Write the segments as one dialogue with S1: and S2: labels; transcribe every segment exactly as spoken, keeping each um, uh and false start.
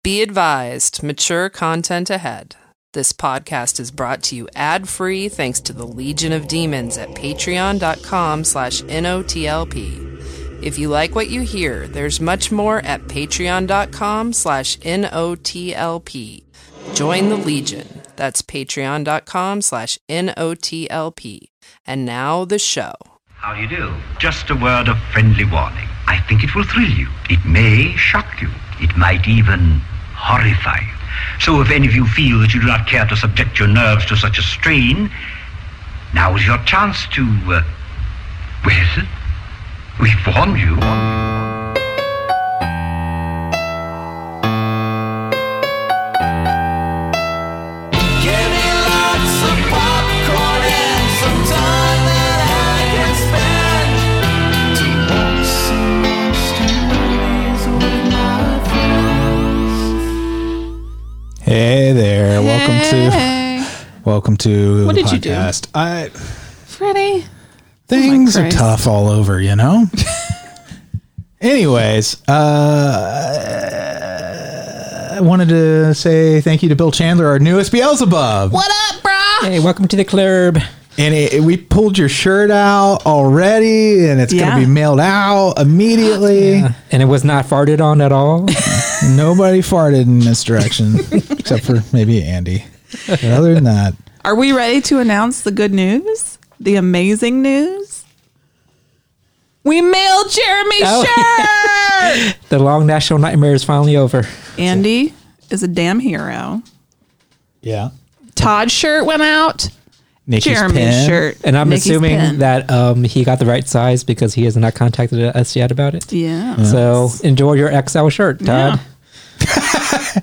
S1: Be advised, mature content ahead. This podcast is brought to you ad-free thanks to the Legion of Demons at patreon.com slash NOTLP. If you like what you hear, there's much more at patreon.com slash NOTLP. Join the Legion. That's patreon.com slash NOTLP. And now the show.
S2: How do you do? Just a word of friendly warning. I think it will thrill you. It may shock you. It might even horrify you. So if any of you feel that you do not care to subject your nerves to such a strain, now is your chance to, uh, well, we've warned you.
S3: Hey there,
S4: hey.
S3: welcome to welcome to
S4: what
S3: the
S4: did
S3: podcast.
S4: You do?
S3: I
S4: Freddie,
S3: things
S4: oh
S3: are tough all over, you know. Anyways, uh, I wanted to say thank you to Bill Chandler, our newest Beelzebub.
S4: What up, brah?
S5: Hey, welcome to the club.
S3: And it, we pulled your shirt out already, and it's
S4: yeah.
S3: going to be mailed out immediately.
S5: Yeah. And it was not farted on at all.
S3: Nobody farted in this direction, except for maybe Andy. But other than that,
S4: are we ready to announce the good news? The amazing news? We mailed Jeremy's
S5: oh.
S4: shirt.
S5: The long national nightmare is finally over.
S4: Andy is a damn hero.
S3: yeah.
S4: Todd's shirt went out.
S3: Nikki's
S4: Jeremy's
S3: pen.
S4: shirt.
S5: And I'm
S4: Nikki's
S5: assuming
S4: pen.
S5: that um, he got the right size because he has not contacted us yet about it.
S4: Yeah.
S5: So enjoy your X L shirt, Todd.
S4: Yeah.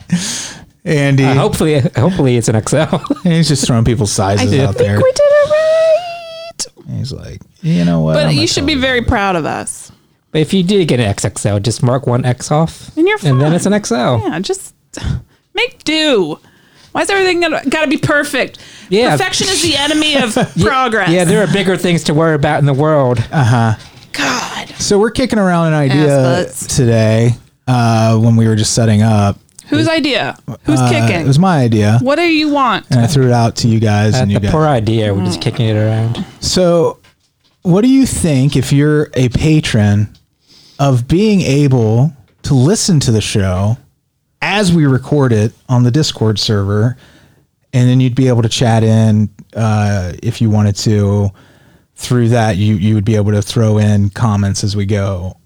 S3: Andy.
S5: Uh, hopefully, hopefully it's an X L.
S3: He's just throwing people's sizes
S4: I
S3: out
S4: think
S3: there.
S4: we did it right.
S3: He's like, you know what?
S4: But
S3: I'm
S4: you
S3: gonna
S4: should
S3: tell
S4: be
S3: you
S4: very
S3: about
S4: proud of us.
S5: But if you did get an X X L, just mark one X off.
S4: And you're fine.
S5: And then it's an X L.
S4: Yeah, just make do. Why is everything got to be perfect?
S5: Yeah.
S4: Perfection is the enemy of progress.
S5: Yeah, there are bigger things to worry about in the world.
S3: it. Uh-huh.
S4: God.
S3: So we're kicking around an idea
S4: Ass butts.
S3: today uh, when we were just setting up.
S4: Whose idea? Who's
S3: Uh,
S4: kicking?
S3: It was my idea.
S4: What do you want?
S3: And I threw it out to you guys.
S5: That's
S3: and you
S5: a
S3: guys.
S5: poor idea. We're just kicking it around.
S3: So what do you think if you're a patron of being able to listen to the show as we record it on the Discord server, and then you'd be able to chat in uh, if you wanted to. Through that, you, you would be able to throw in comments as we go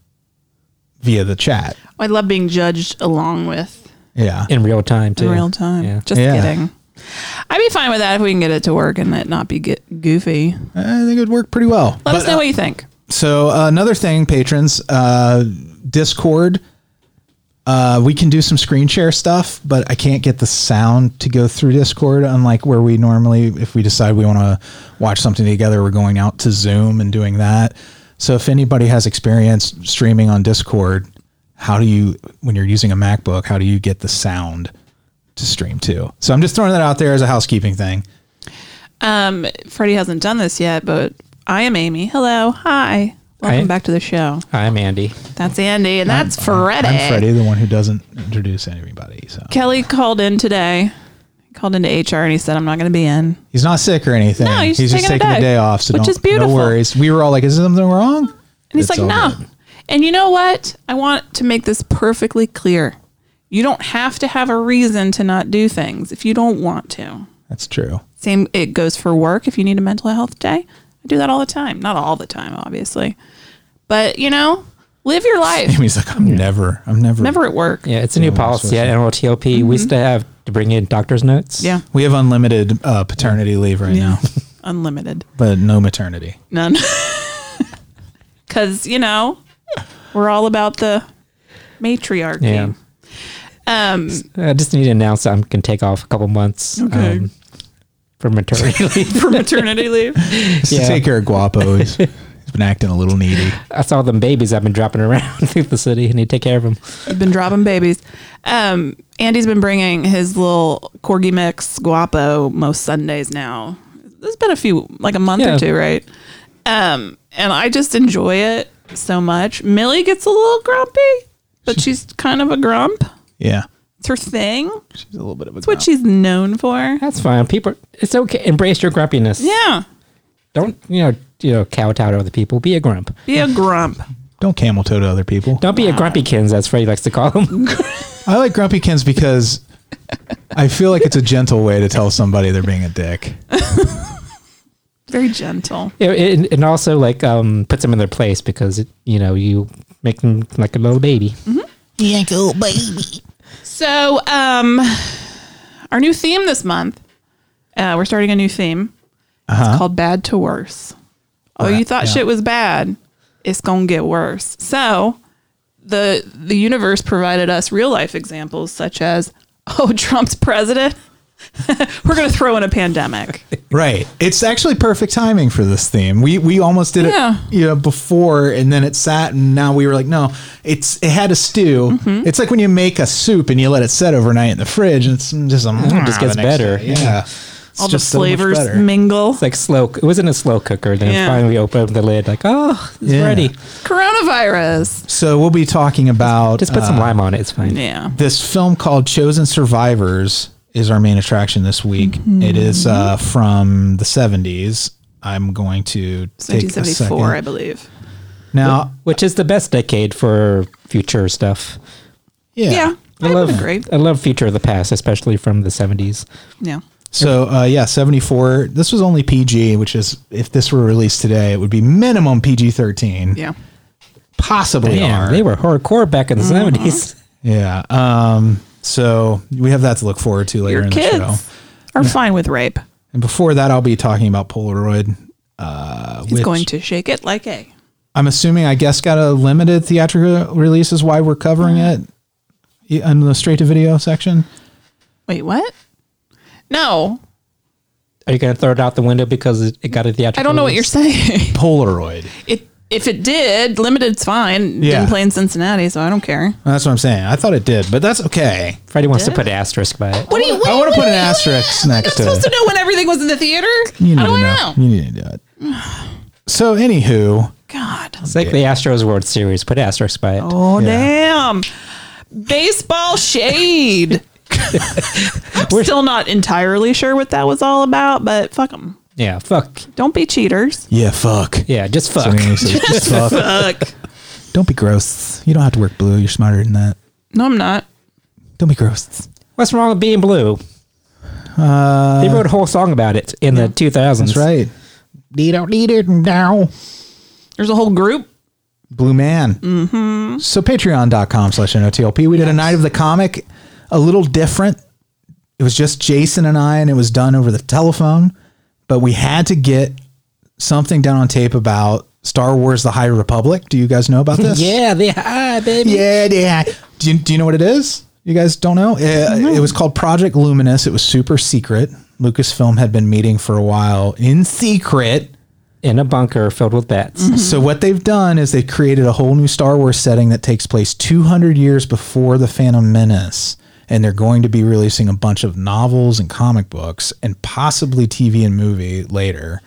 S3: via the chat.
S4: I love being judged along with
S3: Yeah.
S5: In real time, too.
S4: in real time.
S5: Yeah.
S4: Just
S3: Yeah.
S4: kidding. I'd be fine with that if we can get it to work and it not be get goofy.
S3: I think it would work pretty well.
S4: Let us
S3: But,
S4: know
S3: uh,
S4: what you think.
S3: So uh, another thing, patrons, uh, Discord, uh, we can do some screen share stuff, but I can't get the sound to go through Discord, unlike where we normally, if we decide we want to watch something together, we're going out to Zoom and doing that. So if anybody has experience streaming on Discord, how do you, when you're using a MacBook, how do you get the sound to stream to? So I'm just throwing that out there as a housekeeping thing.
S4: Um, Freddie hasn't done this yet, but I am Amy. Hello. Hi. Welcome
S5: Hi.
S4: back to the show.
S5: I'm Andy.
S4: That's Andy, and that's
S3: I'm-
S4: Freddie.
S3: I'm Freddie, the one who doesn't introduce anybody. So
S4: Kelly called in today. He called into H R and he said, I'm not going to be in.
S3: he's not sick or anything.
S4: No, he's
S3: just
S4: taking a
S3: taking the
S4: day,
S3: day off. So
S4: which
S3: don't,
S4: is beautiful.
S3: no worries. We were all like, is there something wrong?
S4: And he's
S3: It's
S4: like,
S3: all
S4: no.
S3: good.
S4: And you know what? I want to make this perfectly clear. You don't have to have a reason to not do things if you don't want to.
S3: That's true.
S4: Same, it goes for work. If you need a mental health day, I do that all the time. Not all the time, obviously. But, you know, live your life.
S3: Amy's like, I'm never, I'm never.
S4: Never at work.
S5: Yeah, it's a new
S3: Yeah,
S5: policy at
S3: especially-
S5: N O T L P. We used to have to bring in doctor's notes.
S4: Yeah.
S3: We have unlimited uh, paternity leave right
S4: Yeah.
S3: now,
S4: Unlimited.
S3: but no maternity.
S4: None. Because, you know, we're all about the matriarchy.
S5: Yeah.
S4: Um,
S5: I just need to announce that I'm going to take off a couple months
S4: Okay.
S5: um, for maternity leave.
S4: for maternity leave.
S3: Just
S5: Yeah.
S3: to take care of Guapo. He's, he's been acting a little needy.
S5: I saw them babies I've been dropping around through the city. I need to take care of them.
S4: You've been dropping babies. Um, Andy's been bringing his little corgi mix Guapo most Sundays now. There's been a few, like a month
S5: Yeah.
S4: or two, right? Um, and I just enjoy it so much. Millie gets a little grumpy, but she's kind of a grump.
S3: Yeah.
S4: It's her thing.
S3: She's a little bit of a.
S4: It's what she's known for.
S5: That's fine. People, it's okay. Embrace your grumpiness.
S4: Yeah.
S5: Don't you know? You know, kowtow to other people. Be a grump.
S4: Be a grump.
S3: Don't camel toe to other people.
S5: Don't be a grumpykins, as Freddie likes to call them.
S3: I like grumpykins because I feel like it's a gentle way to tell somebody they're being a dick.
S4: Very gentle.
S5: It, it, and also like um, puts them in their place because it, you know, you make them like a little baby.
S4: Mm-hmm.
S3: Yeah, little baby.
S4: So, um, our new theme this month. Uh, we're starting a new theme.
S3: Uh-huh.
S4: It's called Bad to Worse. Oh, you thought
S3: yeah.
S4: shit was bad. It's gonna get worse. So, the the universe provided us real life examples such as, oh, Trump's president. We're gonna throw in a pandemic.
S3: Right. It's actually perfect timing for this theme. We we almost did
S4: Yeah.
S3: it, you know, before, and then it sat, and now we were like, no, it's it had to stew.
S4: Mm-hmm.
S3: It's like when you make a soup and you let it set overnight in the fridge, and it's just a,
S5: it just gets better.
S3: Yeah. It's
S4: All the
S3: just so much
S4: flavors
S3: better.
S4: mingle.
S5: It's like slow. It wasn't a slow cooker. Then
S4: Yeah.
S5: finally open up the lid, like, oh, it's
S3: Yeah.
S5: ready.
S4: Coronavirus.
S3: So we'll be talking about
S5: Just put some
S3: uh,
S5: lime on it. It's fine.
S4: Yeah.
S3: this film called Chosen Survivors is our main attraction this week.
S4: Mm-hmm.
S3: It is uh, from the seventies. I'm going to take
S4: nineteen
S3: a
S4: seventy-four, I
S3: second.
S4: believe.
S3: Now,
S5: Which is the best decade for future stuff.
S3: yeah.
S4: Yeah. I,
S5: I love
S4: would agree.
S5: I love future of the past, especially from the seventies.
S4: Yeah.
S3: So, uh, yeah, seventy-four. This was only P G, which is, if this were released today, it would be minimum P G thirteen.
S4: Yeah.
S3: Possibly
S5: Damn,
S3: R.
S5: they were hardcore back in the seventies.
S3: Yeah. Um, so we have that to look forward to later
S4: Your
S3: in the
S4: kids
S3: show.
S4: are fine with rape.
S3: And before that, I'll be talking about Polaroid. Uh,
S4: He's
S3: which
S4: going to shake it like a.
S3: I'm assuming, I guess, got a limited theatrical release is why we're covering it in the straight to video section.
S4: Wait, what? No,
S5: Are you going to throw it out the window because it, it got a theatrical
S4: I don't know what you're
S5: release?
S4: saying.
S3: Polaroid.
S4: It if it did, limited's fine.
S3: Yeah.
S4: Didn't play in Cincinnati, so I don't care.
S3: That's what I'm saying. I thought it did, but that's okay.
S5: Freddie wants
S4: Did?
S5: to put an asterisk by it.
S4: What do you?
S3: I want to put an asterisk
S4: I'm
S3: next to
S4: supposed
S3: it.
S4: to know when everything was in the theater.
S3: You need
S4: How do
S3: to
S4: I
S3: know.
S4: know?
S3: You need to do it. So, anywho,
S4: God.
S5: It's like the Astros World Series. Put an asterisk by it.
S4: Oh
S3: Yeah.
S4: damn. Baseball shade. I'm still not entirely sure what that was all about, but fuck them.
S5: Yeah, fuck.
S4: Don't be cheaters.
S3: yeah, fuck.
S5: Yeah, just
S3: So
S5: fuck.
S3: anyway, so just fuck.
S4: Fuck.
S3: Don't be gross. You don't have to work blue. You're smarter than that.
S4: No, I'm not.
S3: Don't be gross.
S5: What's wrong with being blue?
S3: Uh,
S5: They wrote a whole song about it in the two thousands.
S3: that's right. You don't need it now.
S4: There's a whole group.
S3: Blue Man. Mm-hmm. So patreon.com slash N-O-T-L-P. We did a night of the comic, a little different. It was just Jason and I, and it was done over the telephone. But we had to get something done on tape about Star Wars The High Republic. Do you guys know about this?
S5: Yeah, they high, baby.
S3: Yeah, yeah. Do you, do you know what it is? You guys don't know? Uh, It was called Project Luminous. It was super secret. Lucasfilm had been meeting for a while in secret.
S5: In a bunker filled with bats.
S3: So what they've done is they've created a whole new Star Wars setting that takes place two hundred years before the Phantom Menace. And they're going to be releasing a bunch of novels and comic books and possibly T V and movie later.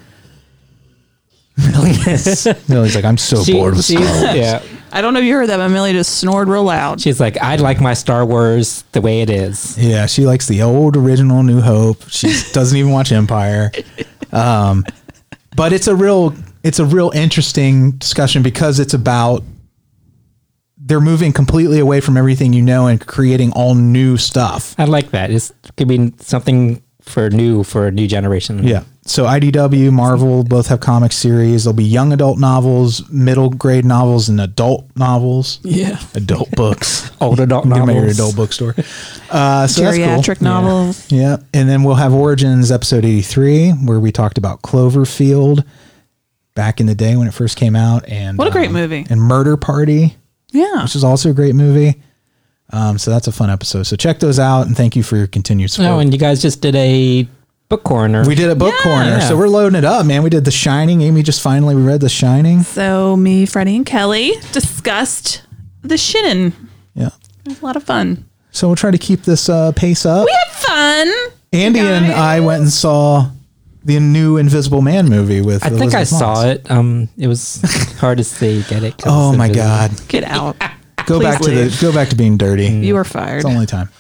S3: Millie's, Millie's like, I'm so
S5: She-
S3: bored with
S5: she-
S3: Star Wars.
S5: Yeah.
S4: I don't know if you heard that, but Millie just snored real loud.
S5: She's like, I'd like my Star Wars the way it is.
S3: Yeah, she likes the old original New Hope. She doesn't even watch Empire. Um, but it's a real it's a real interesting discussion because it's about they're moving completely away from everything you know and creating all new stuff.
S5: I like that. It's, it could be something for new, for a new generation.
S3: Yeah. So I D W, Marvel both have comic series. There'll be young adult novels, middle grade novels, and adult novels.
S4: Yeah.
S3: Adult books.
S5: Old adult
S3: Get my
S5: novels.
S3: adult bookstore. Uh, so that's cool.
S4: Geriatric novels.
S3: Yeah. And then we'll have Origins episode eighty-three, where we talked about Cloverfield back in the day when it first came out. And
S4: What a great
S3: um,
S4: movie.
S3: And Murder Party,
S4: Yeah.
S3: which is also a great movie. Um, so that's a fun episode. So check those out, and thank you for your continued support.
S5: Oh, and you guys just did a book corner.
S3: we did a book
S4: Yeah.
S3: corner,
S5: Yeah.
S3: so we're loading it up, man. We did The Shining. Amy just finally read The Shining.
S4: So me, Freddie, and Kelly discussed The Shining.
S3: Yeah.
S4: It was a lot of fun.
S3: So we'll try to keep this uh, pace up.
S4: We had fun.
S3: Andy and
S4: guys.
S3: I went and saw the new Invisible Man movie with
S5: I think I
S3: Elizabeth
S5: saw
S3: Moss.
S5: it. Um, it was hard to see, get it. 'cause
S3: Oh
S5: it's
S3: my
S5: invisible.
S3: God.
S4: Get out.
S3: Go
S4: Please
S3: back to
S4: leave.
S3: the go back to being dirty.
S4: You are fired.
S3: It's the only time.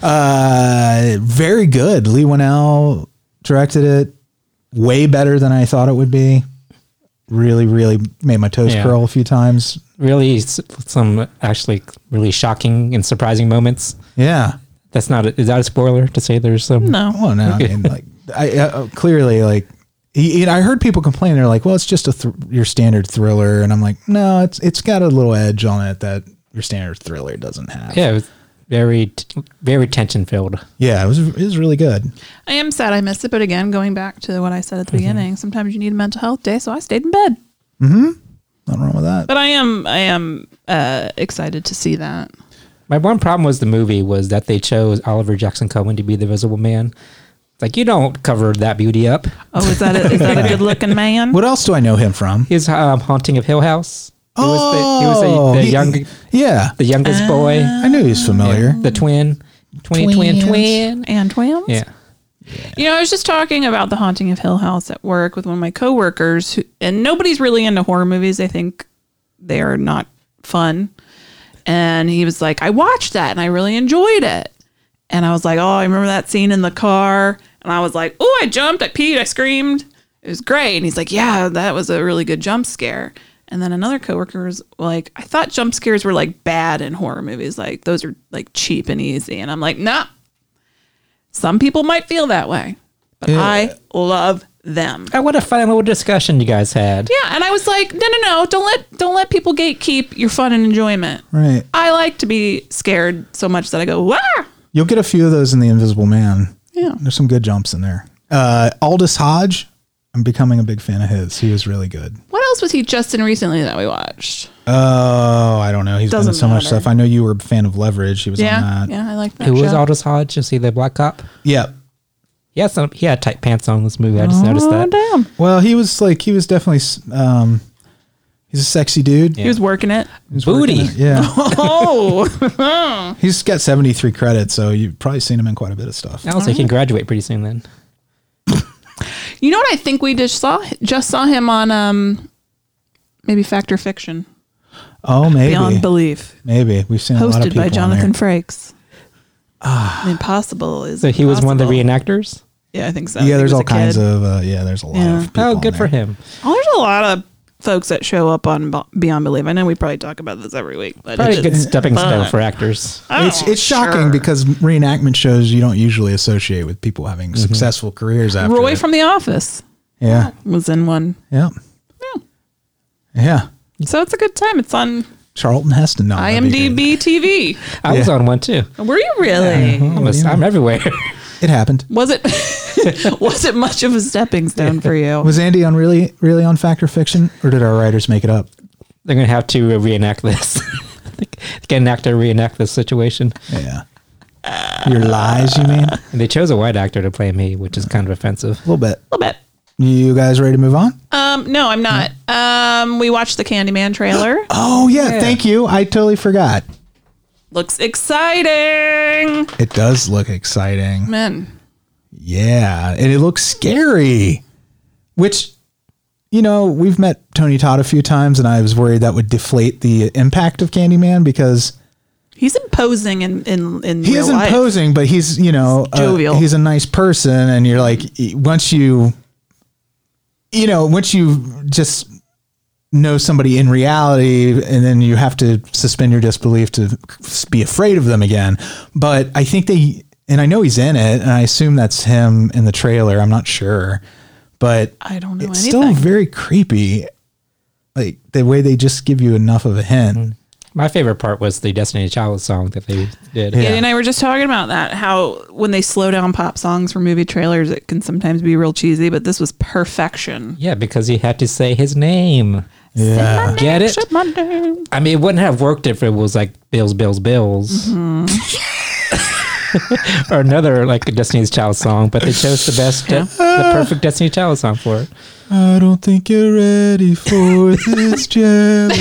S3: Uh, very good. Lee Winnell directed it. Way better than I thought it would be. Really, really made my toes
S5: Yeah.
S3: curl a few times.
S5: Really, s- some actually really shocking and surprising moments.
S3: Yeah.
S5: That's not. A, is that a spoiler to say there's some?
S4: No.
S3: Well, no, I mean, like, I uh, clearly like. He, he- I heard people complain. They're like, "Well, it's just a th- your standard thriller," and I'm like, "No, it's it's got a little edge on it that your standard thriller doesn't have."
S5: Yeah, it was very, t- very tension filled.
S3: Yeah, it was it was really good.
S4: I am sad I missed it, but again, going back to what I said at the beginning, sometimes you need a mental health day, so I stayed in bed.
S3: Nothing wrong with that.
S4: But I am, I am uh, excited to see that.
S5: My one problem was the movie was that they chose Oliver Jackson Cohen to be the Invisible Man. It's like, you don't cover that beauty up.
S4: Oh, is that a, is that a good looking man?
S3: What else do I know him from?
S5: His um, Haunting of Hill House. He was the, he
S3: Oh,
S5: was the, the
S3: he-
S5: young,
S3: Yeah,
S5: the youngest boy,
S3: I knew he was familiar.
S5: the twin, twin, twin, twin.
S4: And twins?
S5: Yeah.
S4: You know, I was just talking about The Haunting of Hill House at work with one of my coworkers, who, and nobody's really into horror movies. They think they are not fun. And he was like, I watched that and I really enjoyed it. And I was like, oh, I remember that scene in the car. And I was like, oh, I jumped, I peed, I screamed. It was great. And he's like, yeah, that was a really good jump scare. And then another coworker was like, I thought jump scares were like bad in horror movies. Like those are like cheap and easy. And I'm like, nah. Some people might feel that way, but
S3: Yeah.
S4: I love them.
S5: Oh, what a fun little discussion you guys had.
S4: Yeah, and I was like, no, no, no, don't let don't let people gatekeep your fun and enjoyment.
S3: Right.
S4: I like to be scared so much that I go, wah!
S3: You'll get a few of those in The Invisible Man.
S4: Yeah.
S3: There's some good jumps in there. Uh, Aldous Hodge, I'm becoming a big fan of his. He was really good.
S4: What else was he just in recently that we watched?
S3: Oh, I don't know. He's been in
S4: Doesn't
S3: so much
S4: matter.
S3: stuff. I know you were a fan of Leverage. He was
S4: Yeah,
S3: on that.
S4: yeah, I like that.
S5: Who was
S4: show.
S5: Aldous Hodge? You see the black cop?
S3: Yeah.
S5: He had some. He had tight pants on in this movie. I just noticed
S4: Oh,
S5: that.
S4: damn.
S3: Well, he was like, he was definitely, um, he's a sexy dude.
S4: He was working it.
S3: He was working
S5: Booty.
S3: it, Yeah.
S4: Oh,
S3: He's got seventy-three credits, so you've probably seen him in quite a bit of stuff.
S5: Also, he can graduate pretty soon then.
S4: you know what I think we just saw? Just saw him on um, maybe Fact or Fiction.
S3: Oh, maybe.
S4: Beyond Belief.
S3: Maybe. We've seen a lot of
S4: Hosted
S3: people
S4: by
S3: on
S4: Jonathan
S3: there.
S4: Frakes. Ah, Impossible is
S5: So he was one of the
S4: possible.
S5: reenactors.
S4: Yeah, I think so.
S3: Yeah,
S4: He
S3: there's
S4: was
S3: all
S4: a
S3: kinds
S4: kid.
S3: of, uh, yeah, there's a lot
S4: Yeah.
S3: of people
S5: Oh,
S3: on
S5: good for
S3: there.
S5: him.
S4: Oh, there's a lot of folks that show up on Bo- Beyond Belief. I know we probably talk about this every week, but
S5: Probably a
S4: it's
S5: good stepping stone
S4: fun.
S5: for actors.
S3: It's
S4: Oh,
S3: it's shocking
S4: sure.
S3: because reenactment shows you don't usually associate with people having successful careers after
S4: Roy
S3: it.
S4: from The Office
S3: yeah
S4: was in one.
S3: yeah yeah
S4: So it's a good time. It's on
S3: Charlton Heston. No, that'd be good.
S4: IMDb T V.
S5: I was
S3: Yeah.
S5: on one too.
S4: Were you really?
S5: I'm, a, I'm everywhere.
S3: It happened.
S4: Was it was it much of a stepping stone for you?
S3: Was Andy on really really on Fact or Fiction, or did our writers make it up?
S5: They're gonna have to uh, reenact this. Get an actor to reenact this situation.
S3: Yeah. Your lies, you mean? A
S5: And they chose a white actor to play me, which is kind of offensive.
S3: little bit.
S4: A little bit.
S3: You guys ready to move on?
S4: Um, no, I'm not. Um, we watched the Candyman trailer.
S3: Oh yeah,
S5: Yeah.
S3: thank you. I totally forgot.
S4: Looks exciting.
S3: It does look exciting.
S4: Man.
S3: Yeah, and it looks scary. Which, you know, we've met Tony Todd a few times, and I was worried that would deflate the impact of Candyman because
S4: He's imposing in in, in
S3: he
S4: real
S3: is
S4: life.
S3: imposing, but he's, you know, uh,
S4: jovial.
S3: he's a nice person, and you're like, once you, you know, once you just know somebody in reality, and then you have to suspend your disbelief to be afraid of them again. But I think they, and I know he's in it, and I assume that's him in the trailer. I'm not sure, but
S4: I don't know
S3: it's
S4: anything.
S3: still very creepy. Like the way they just give you enough of a hint.
S5: My favorite part was the Destiny Child song that they did.
S3: Yeah.
S4: Andy and I were just talking about that, how when they slow down pop songs for movie trailers, it can sometimes be real cheesy, but this was perfection.
S5: Yeah, because he had to say his name.
S3: Yeah.
S5: Get it?
S4: Say my name.
S5: I mean, it wouldn't have worked if it was like Bills, Bills, Bills.
S4: Mm-hmm.
S5: Or another like a Destiny's Child song, but they chose the best, uh, the perfect Destiny's Child song for it.
S3: I don't think you're ready for this jelly.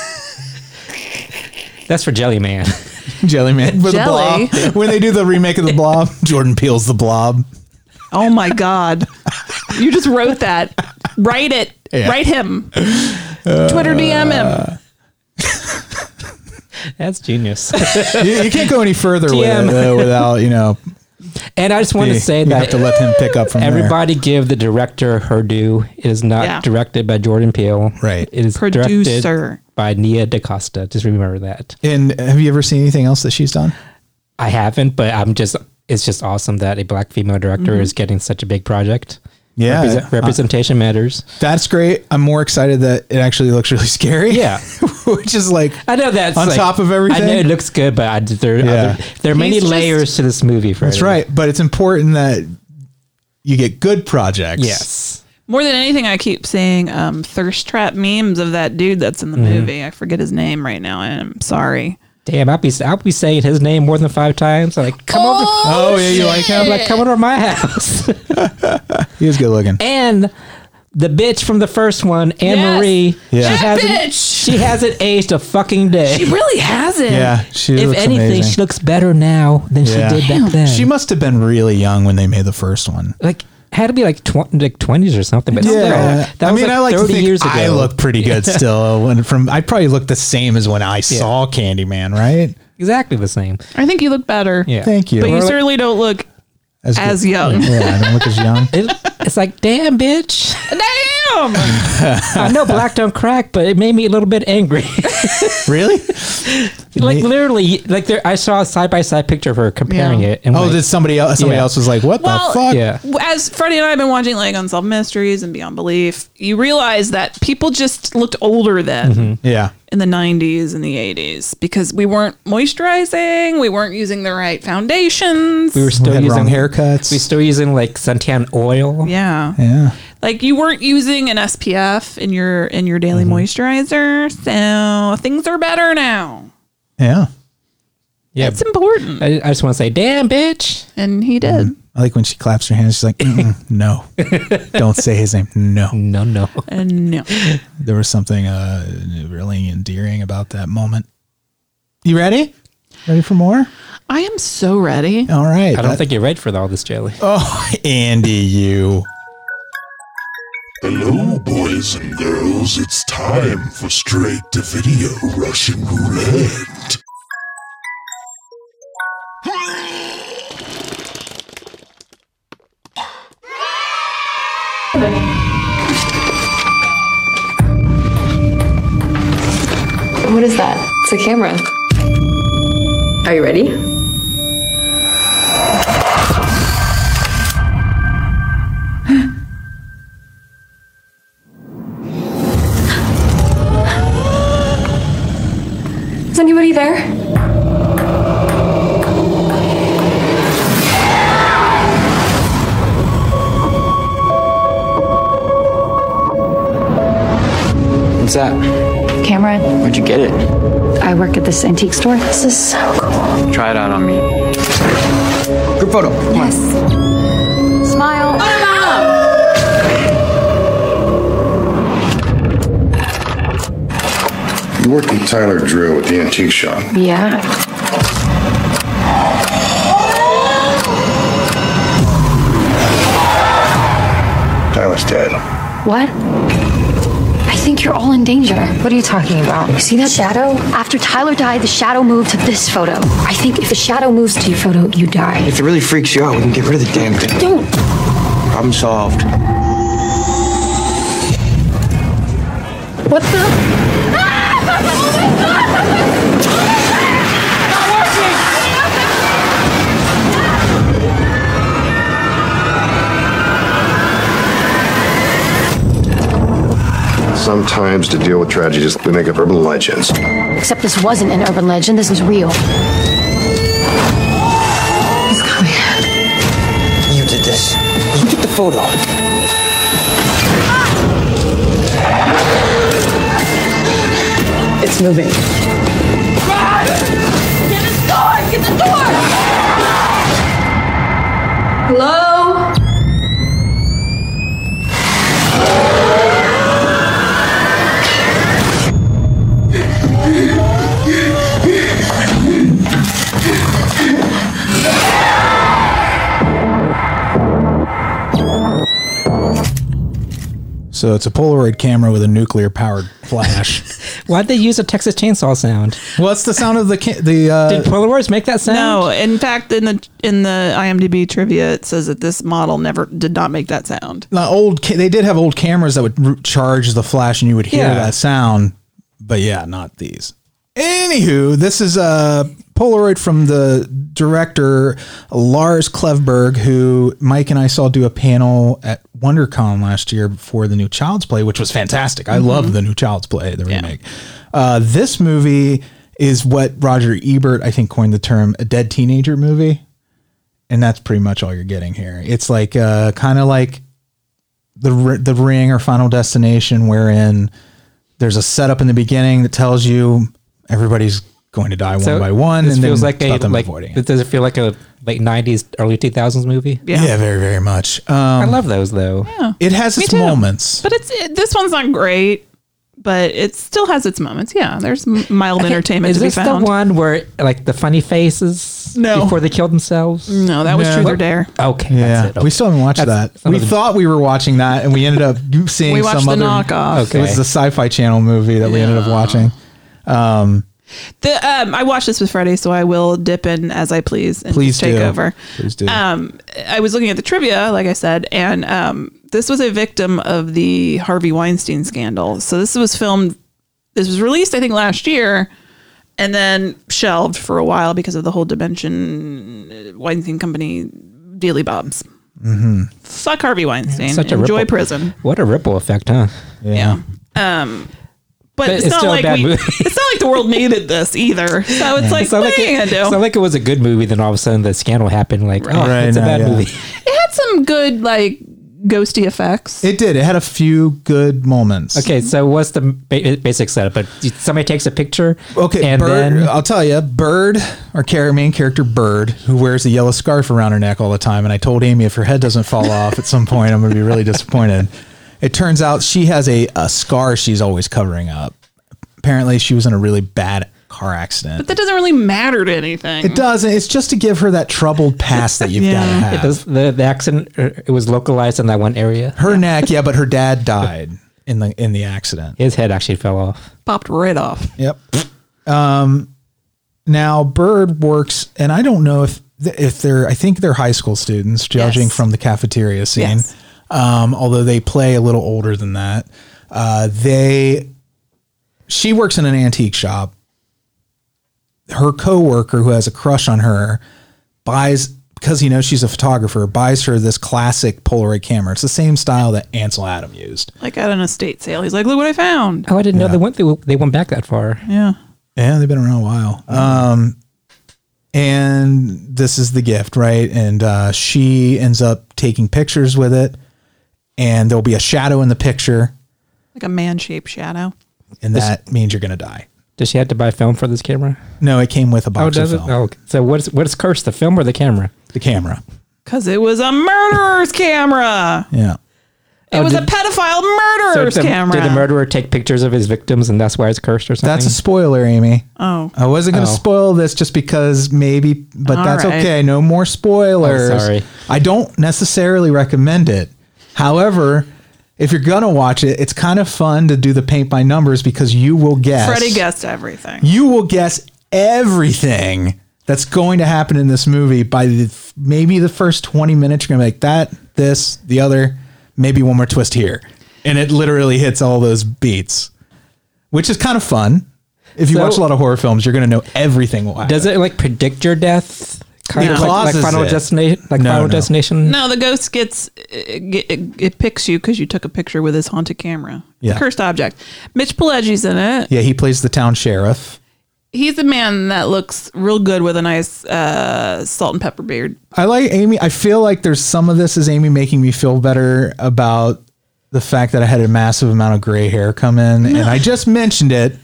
S5: That's for Jelly Man.
S3: Jelly Man for
S4: Jelly?
S3: the Blob. When they do the remake of the Blob, Jordan Peele's the Blob.
S4: Oh my God. You just wrote that. Write it.
S3: Yeah.
S4: Write him. Twitter D M him.
S5: That's genius.
S3: you, you can't go any further with
S5: T M.
S3: it, uh, without, you know.
S5: And I just want
S3: the-
S5: to say
S3: you
S5: that
S3: have to let him pick up from
S5: everybody give the director her due. It is not
S4: Yeah.
S5: directed by Jordan Peele.
S3: Right.
S5: It is
S4: Producer.
S5: directed by Nia DaCosta. Just remember that.
S3: there. And have you ever seen anything else that she's done?
S5: I haven't, but I'm just, it's just awesome that a black female director
S4: Mm-hmm.
S5: is getting such a big project.
S3: Yeah.
S5: Represent- representation matters.
S3: That's great. I'm more excited that it actually looks really scary.
S5: Yeah.
S3: Which is like,
S5: I know that's
S3: on
S5: like-
S3: top of everything.
S5: I know it looks good, but I, there,
S3: Yeah.
S5: other, there are many
S4: He's just-
S5: layers to this movie. For
S3: that's right. But it's important that you get good projects.
S5: Yes.
S4: More than anything, I keep seeing um, thirst trap memes of that dude that's in the
S5: Mm-hmm.
S4: movie. I forget his name right now. I'm sorry.
S5: Damn, I'll be I'll be saying his name more than five times. Like, come over.
S3: Oh, yeah, you like him?
S5: I'm like, come over to my house.
S3: He was good looking.
S5: And the bitch from the first one, Anne
S4: Yes.
S5: Marie,
S3: Yeah.
S5: she
S3: That
S5: hasn't
S4: bitch!
S5: she hasn't aged a fucking day.
S4: He really hasn't.
S3: Yeah. She
S5: if
S3: looks
S5: anything,
S3: amazing.
S5: she looks better now than
S3: Yeah.
S5: she did back then.
S3: She must have been really young when they made the first one.
S5: like had to be like tw- like twenties or something. But still, that
S3: I
S5: was
S3: mean,
S5: like
S3: I like to
S5: thirty
S3: think
S5: years ago.
S3: I look pretty good still. When from, I probably look the same as when I saw Candyman, right?
S5: exactly the same.
S4: I think you look better.
S5: Yeah.
S3: Thank you.
S4: But you
S5: Or like-
S4: certainly don't look
S3: As,
S4: as
S3: good-
S4: young.
S3: Yeah, I don't look as young.
S5: It, it's like, damn, bitch.
S4: Damn!
S5: I know black don't crack, but it made me a little bit angry.
S3: Really?
S5: like
S3: Me-
S5: literally, like there, I saw a side by side picture of her comparing
S4: Yeah.
S5: it. And
S3: Oh,
S5: like,
S3: did somebody else? Somebody
S5: Yeah.
S3: else was like, "What
S4: Well,
S3: the fuck?"
S5: yeah.
S4: As Freddie and I have been watching like Unsolved Mysteries and Beyond Belief, you realize that people just looked older then
S5: Mm-hmm.
S3: Yeah.
S4: in the nineties and the eighties because we weren't moisturizing, we weren't using the right foundations.
S5: we were
S3: We
S5: still
S3: had
S5: using
S3: wrong haircuts.
S5: We still using like suntan oil.
S4: yeah.
S3: yeah.
S4: Like you weren't using an S P F in your in your daily moisturizer, so things are better now.
S3: Yeah.
S5: Yeah.
S4: It's important.
S5: I, I just want to say, damn, bitch.
S4: And he did.
S3: I like when she claps her hands. She's like, "Mm-mm, "No, don't say his name." No.
S5: No, no.
S4: And no.
S3: There was something uh, really endearing about that moment. You ready? Ready for more?
S4: I am so ready.
S3: All right.
S5: I don't
S3: That-
S5: think you're ready for all this jelly.
S3: Oh, Andy, you.
S6: Hello, boys and girls. It's time for straight to video Russian roulette.
S7: What is that? It's a camera. Are you ready? Is anybody there?
S8: What's that?
S9: Camera.
S8: Where'd you get it?
S9: I work at this antique store. This is so cool.
S8: Try it out on me. Group photo. Come on.
S9: Yes. Smile.
S6: You worked with Tyler Drew at the antique shop.
S9: Yeah.
S6: Tyler's dead.
S9: What? I think you're all in danger. What are you talking about? You see that shadow? After Tyler died, the shadow moved to this photo. I think if the shadow moves to your photo, you die.
S8: If it really freaks you out, we can get rid of the damn thing.
S9: Don't.
S8: Problem solved.
S9: What the?
S6: Sometimes to deal with tragedies, we make up urban legends.
S9: Except this wasn't an urban legend. This was real. He's coming.
S8: You did this. You took the photo.
S7: It's moving. Get the door! Get the door! Hello?
S3: So it's a Polaroid camera with a nuclear powered flash.
S5: Why'd they use a Texas Chainsaw sound?
S3: What's the sound of the ca- the? Uh,
S5: Did Polaroids make that sound?
S4: No, in fact, in the in the IMDb trivia, it says that this model never did not make that sound.
S3: the old ca- they did have old cameras that would r- charge the flash, and you would hear
S5: Yeah.
S3: that sound. But yeah, not these. Anywho, this is a Polaroid from the director Lars Klevberg, who Mike and I saw do a panel at WonderCon last year for the new Child's Play, which was fantastic. I love the new Child's Play, the remake. Uh, this movie is what Roger Ebert, I think, coined the term a dead teenager movie. And that's pretty much all you're getting here. It's like uh, kind of like the R- the Ring or Final Destination, wherein there's a setup in the beginning that tells you everybody's going to die
S5: So
S3: one by one,
S5: This
S3: and
S5: feels
S3: then
S5: like a
S3: stop them
S5: like.
S3: avoiding it.
S5: Does it feel like a late nineties, early two thousands movie?
S4: Yeah.
S3: Yeah, very, very much. Um,
S5: I love those though.
S4: Yeah.
S3: it has
S4: Me
S3: its
S4: too.
S3: moments.
S4: But it's it, this one's not great, but it still has its moments. Yeah, there's m- mild entertainment
S5: Is
S4: to be
S5: this
S4: found.
S5: the one where like the funny faces
S4: No.
S5: before they killed themselves?
S4: No, that was
S3: No.
S4: Truth or Dare.
S5: Okay,
S3: Yeah,
S5: that's it.
S3: we still haven't watched
S5: That's
S3: that.
S5: some
S3: We
S5: of the-
S3: thought we were watching that, and we ended up seeing
S4: We watched
S3: some
S4: the
S3: other
S4: knockoff.
S3: It was the Sci-Fi Channel movie that we ended up watching. Um,
S4: The um, I watched this with Freddie, so I will dip in as I please and
S3: Please
S4: just take
S3: do.
S4: over.
S3: Please do.
S4: Um, I was looking at the trivia, like I said, and um, this was a victim of the Harvey Weinstein scandal. So this was filmed. This was released, I think, last year, and then shelved for a while because of the whole Dimension uh, Weinstein Company dealy bobs. Mm-hmm. Fuck Harvey Weinstein.
S5: Such a
S4: Enjoy
S5: ripple-
S4: prison.
S5: What a ripple effect, huh?
S4: Yeah. Um, but,
S5: But
S4: it's,
S5: it's
S4: not
S5: still a
S4: like
S5: bad
S4: we,
S5: movie.
S4: it's not like the world needed this either. So it's like,
S5: It's not
S4: what
S5: like
S4: are you
S5: it,
S4: gonna do?
S5: it's not like it was a good movie. Then all of a sudden the scandal happened. Like, oh,
S3: Right,
S5: it's a
S3: no,
S5: bad
S3: yeah.
S5: movie.
S4: It had some good like ghosty effects.
S3: it did. It had a few good moments.
S5: Okay, so what's the ba- basic setup? But somebody takes a picture.
S3: Okay,
S5: and
S3: Bird.
S5: then
S3: I'll tell you, Bird, our char- main character, Bird, who wears a yellow scarf around her neck all the time. And I told Amy if her head doesn't fall off at some point, I'm going to be really disappointed. It turns out she has a, a scar she's always covering up. Apparently, she was in a really bad car accident.
S4: But that doesn't really matter to anything.
S3: It doesn't. It's just to give her that troubled past that you've
S4: Yeah.
S3: got to have.
S5: it does, the the accident uh, it was localized in that one area.
S3: Her neck, yeah, but her dad died in the in the accident.
S5: His head actually fell off.
S4: Popped right off.
S3: Yep. Um, now Bird works, and I don't know if if they're. I think they're high school students, judging
S4: Yes.
S3: from the cafeteria scene.
S4: Yes.
S3: Um, although they play a little older than that. Uh, they. She works in an antique shop. Her coworker, who has a crush on her, buys because he knows she's a photographer. Buys her this classic Polaroid camera. It's the same style that Ansel Adam used.
S4: Like at an estate sale. He's like, look what I found.
S5: Oh, I didn't know they went they, they went back that far.
S4: Yeah.
S3: Yeah, they've been around a while. Um, and this is the gift, right? And uh, she ends up taking pictures with it, and there'll be a shadow in the picture,
S4: Like a man-shaped shadow.
S3: and that means you're gonna die.
S5: Does she have to buy film for this camera?
S3: No, it came with a
S5: Oh,
S3: box
S5: does
S3: of
S5: it?
S3: film.
S5: Oh, okay. So what's what's cursed, the film or the camera?
S3: The camera.
S4: Because it was a murderer's camera.
S3: Yeah.
S4: It
S5: Oh,
S4: was
S5: did-
S4: a pedophile
S5: So
S4: murderer's
S5: the-
S4: camera.
S5: did the murderer take pictures of his victims and that's why it's cursed or something?
S3: That's a spoiler, Amy.
S4: Oh.
S3: I wasn't going to
S5: Oh.
S3: spoil this just because maybe, but
S4: All
S3: that's
S4: right.
S3: okay. No more spoilers.
S5: Oh, sorry.
S3: I don't necessarily recommend it. However, if you're going to watch it, it's kind of fun to do the paint by numbers because you will guess.
S4: Freddie guessed everything.
S3: You will guess everything that's going to happen in this movie by the, maybe the first twenty minutes. You're going to be like that, this, the other, maybe one more twist here. And it literally hits all those beats, which is kind of fun. If you
S5: So-
S3: watch a lot of horror films, you're going to know everything will happen.
S5: Does it like predict your death? Kind
S3: It
S5: of like, like
S3: causes
S5: Final
S3: it.
S5: Destination, like
S3: No,
S5: Final
S3: no.
S5: Destination.
S4: No, the ghost gets it, it, it picks you because you took a picture with his haunted camera.
S3: Yeah.
S4: The cursed object. Mitch Pileggi's in it.
S3: Yeah, he plays the town sheriff.
S4: He's a man that looks real good with a nice uh, salt and pepper beard.
S3: I like Amy. I feel like there's some of this is Amy making me feel better about the fact that I had a massive amount of gray hair come in, and I just mentioned it.
S4: No,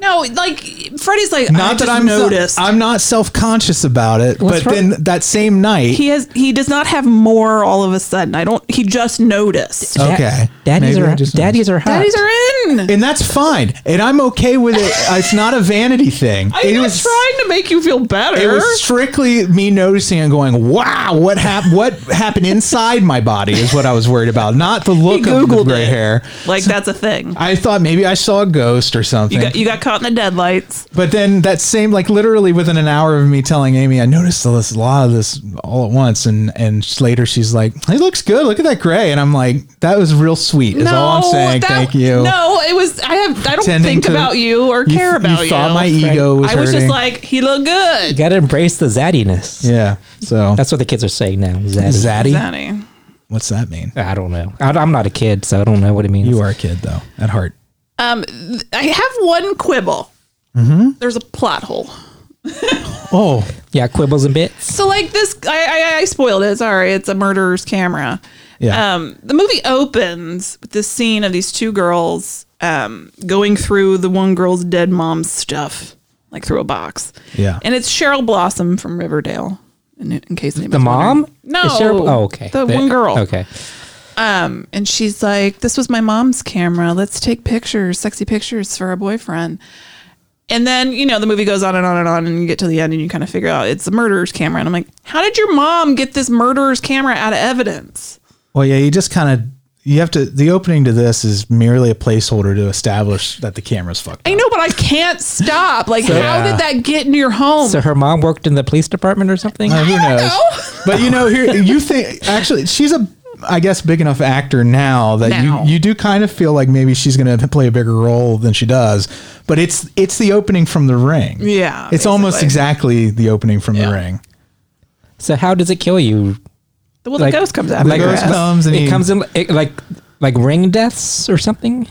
S4: No, like Freddie's like,
S3: Not
S4: I
S3: that
S4: just
S3: I'm
S4: noticed.
S3: So, I'm not self-conscious about it,
S5: What's
S3: but
S5: wrong?
S3: then that same night,
S4: he has he does not have more all of a sudden. I don't. He just noticed.
S5: Da-
S3: okay,
S5: Daddies
S3: Maybe I
S5: are
S3: just
S5: daddies are hot.
S4: Daddies are in.
S3: and that's fine, and I'm okay with it. It's not a vanity thing.
S4: I'm
S3: it
S4: not
S3: was
S4: trying to make you feel better.
S3: It was strictly me noticing and going, "Wow, what happened? What happened inside my body?" Is what I was worried about, not the look
S4: He
S3: of the
S4: Googled
S3: gray
S4: it.
S3: hair.
S4: Like that's a thing.
S3: I thought maybe I saw a ghost or something.
S4: You got you got caught in the deadlights.
S3: But then that same, like literally within an hour of me telling Amy, I noticed a this- a lot of this all at once, and and later she's like, "He looks good. Look at that gray." And I'm like, "That was real sweet." Is all I'm saying.
S4: that-
S3: Thank you.
S4: No, it was. I have. I don't
S3: Tending
S4: think
S3: to-
S4: about you or
S3: You-
S4: care about you.
S3: You thought my ego was
S4: I was
S3: hurting.
S4: just like, he looked
S5: You
S4: good.
S5: gotta embrace the zaddiness.
S3: yeah. So
S5: That's what the kids are saying now. Zaddy.
S3: zaddy.
S4: Zanny.
S3: What's that mean?
S5: I don't know. I, I'm not a kid, so I don't know what it means.
S3: You are a kid though, at heart.
S4: Um, th- I have one quibble.
S3: Mm-hmm.
S4: There's a plot hole.
S3: Oh,
S5: Yeah, quibbles and bits.
S4: So like this, I, I I spoiled it. Sorry, it's a murderer's camera.
S3: yeah.
S4: Um, the movie opens with this scene of these two girls um, going through the one girl's dead mom's stuff, like through a box.
S3: Yeah.
S4: And it's Cheryl Blossom from Riverdale. In, in case anybody's
S5: The mom?
S4: wondering. No.
S5: Is Cheryl- oh, okay.
S4: The
S5: The-
S4: one girl.
S5: Okay.
S4: Um, and she's like, "This was my mom's camera. Let's take pictures, sexy pictures for our boyfriend." And then, you know, the movie goes on and on and on, and you get to the end and you kind of figure out it's a murderer's camera. And I'm like, how did your mom get this murderer's camera out of evidence?
S3: Well, yeah. You just kind of you have to. The opening to this is merely a placeholder to establish that the camera's fucked
S4: I
S3: up.
S4: know, but I can't stop. Like, how
S3: Yeah.
S4: did that get into your home?
S5: So her mom worked in the police department or something?
S3: Uh, who knows?
S4: know.
S3: But you know, here you think actually she's a, I guess, big enough actor now that
S4: Now.
S3: you you do kind of feel like maybe she's going to play a bigger role than she does. But it's it's the opening from The Ring.
S4: Yeah,
S3: it's almost
S4: basically.
S3: exactly the opening from
S4: Yeah.
S3: The Ring.
S5: So how does it kill you?
S4: Well, the ghost comes out.
S3: The ghost comes and
S5: it
S3: he,
S5: comes in it, like like ring deaths or something.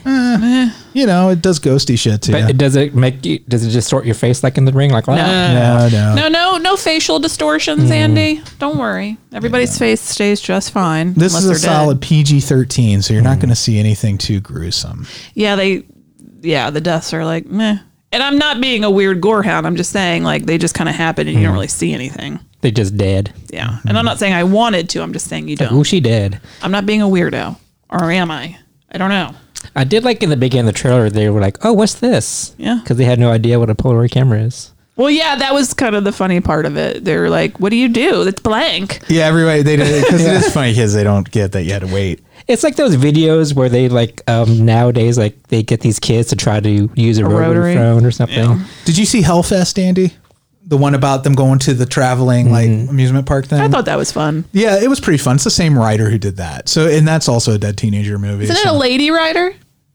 S3: you know, it does ghosty shit to
S5: But
S3: you.
S5: it, does it make you? Does it distort your face like in the ring? Like
S4: No.
S3: no, no,
S4: No, no, no facial distortions, Andy. Don't worry. Everybody's face stays just fine.
S3: This
S4: unless
S3: is a
S4: they're dead.
S3: solid P G thirteen, so you're not going to see anything too gruesome.
S4: Yeah, they, yeah, the deaths are like meh. And I'm not being a weird gore hound. I'm just saying like they just kind of happen and you don't really see anything.
S5: They just dead.
S4: Yeah, and I'm not saying I wanted to. I'm just saying you
S5: Like,
S4: don't.
S5: ooh, she dead.
S4: I'm not being a weirdo, or am I? I don't know.
S5: I did like in the beginning of the trailer, they were like, "Oh, what's this?"
S4: Yeah.
S5: because they had no idea what a Polaroid camera is.
S4: Well, yeah, that was kind of the funny part of it. They were like, "What do you do? It's blank."
S3: Yeah, everybody they did because it is funny because they don't get that you had to wait.
S5: It's like those videos where they like um, nowadays, like they get these kids to try to use a,
S4: A
S5: rotary,
S4: rotary.
S5: phone or something.
S4: Yeah.
S3: Did you see Hellfest, Andy? The one about them going to the traveling like amusement park thing.
S4: I thought that was fun.
S3: Yeah, it was pretty fun. It's the same writer who did that. So, and that's also a dead teenager movie.
S4: Isn't it
S3: so-
S4: a lady writer?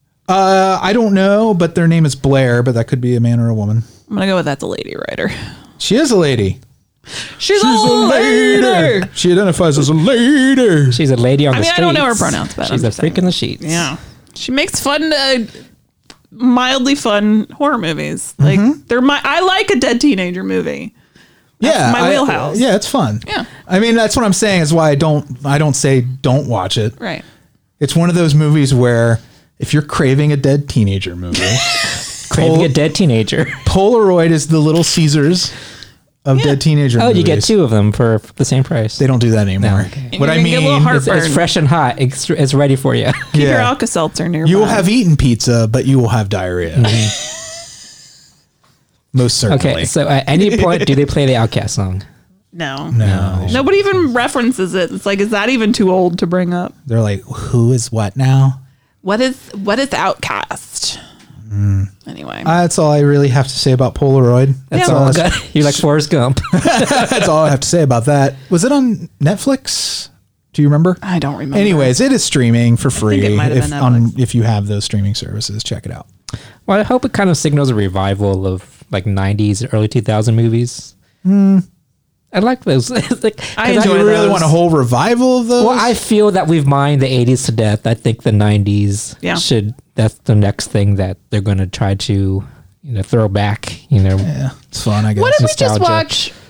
S3: Uh, I don't know, but their name is Blair, but that could be a man or a woman.
S4: I'm gonna go with that's a lady writer.
S3: She is a lady.
S4: She's, a, lady.
S3: She identifies as a lady.
S5: She's a lady on
S4: I
S5: the
S4: mean, I
S5: streets.
S4: don't know her pronouns, but
S5: she's
S4: I'm
S5: a
S4: just
S5: freak
S4: saying.
S5: in the sheets.
S4: Yeah, she makes fun, uh, mildly fun horror movies. Like they're my. I like a dead teenager movie. That's
S3: yeah,
S4: my
S3: I-
S4: wheelhouse.
S3: yeah, it's fun.
S4: Yeah.
S3: I mean, that's what I'm saying. Is why I don't. I don't say don't watch it.
S4: Right.
S3: It's one of those movies where if you're craving a dead teenager movie,
S5: Craving
S3: Pol-
S5: a dead teenager.
S3: Polaroid is the Little Caesars of dead teenager
S5: Oh,
S3: movies.
S5: you get two of them for the same price.
S3: They don't do that anymore.
S5: No, okay.
S4: And
S3: What
S4: you're
S3: I
S4: gonna get a little
S3: mean,
S4: heart-
S5: It's, it's
S4: Heartburn.
S5: fresh and hot. It's, it's ready for you.
S4: Keep your
S3: Yeah.
S4: Alka-Seltzer nearby.
S3: you will have eaten pizza, but you will have diarrhea. Most certainly.
S5: Okay, so at any point, do they play the Outcast song?
S4: no.
S3: no,
S4: Nobody even references it. It's like, is that even too old to bring up?
S3: they're like, who is what now?
S4: What is what is Outcast?
S3: Mm.
S4: Anyway,
S3: Uh, that's all I really have to say about Polaroid.
S5: That's
S4: Yeah.
S5: all. I got. You're like Forrest Gump.
S3: That's all I have to say about that. Was it on Netflix? Do you remember?
S4: I don't remember.
S3: Anyways, it is streaming for free.
S4: it might have
S3: If
S4: been
S3: on
S4: Netflix.
S3: if you have those streaming services, check it out.
S5: Well, I hope it kind of signals a revival of like nineties and early two thousand movies. I like those. It's like, 'cause
S4: I enjoy
S3: Do you really
S4: those.
S3: want a whole revival of those?
S5: Well, I feel that we've mined the eighties to death. I think the nineties
S4: Yeah.
S5: should. That's the next thing that they're going to try to, you know, throw back. You know,
S3: yeah, it's fun. I guess.
S4: What did we just
S5: nostalgia.
S4: watch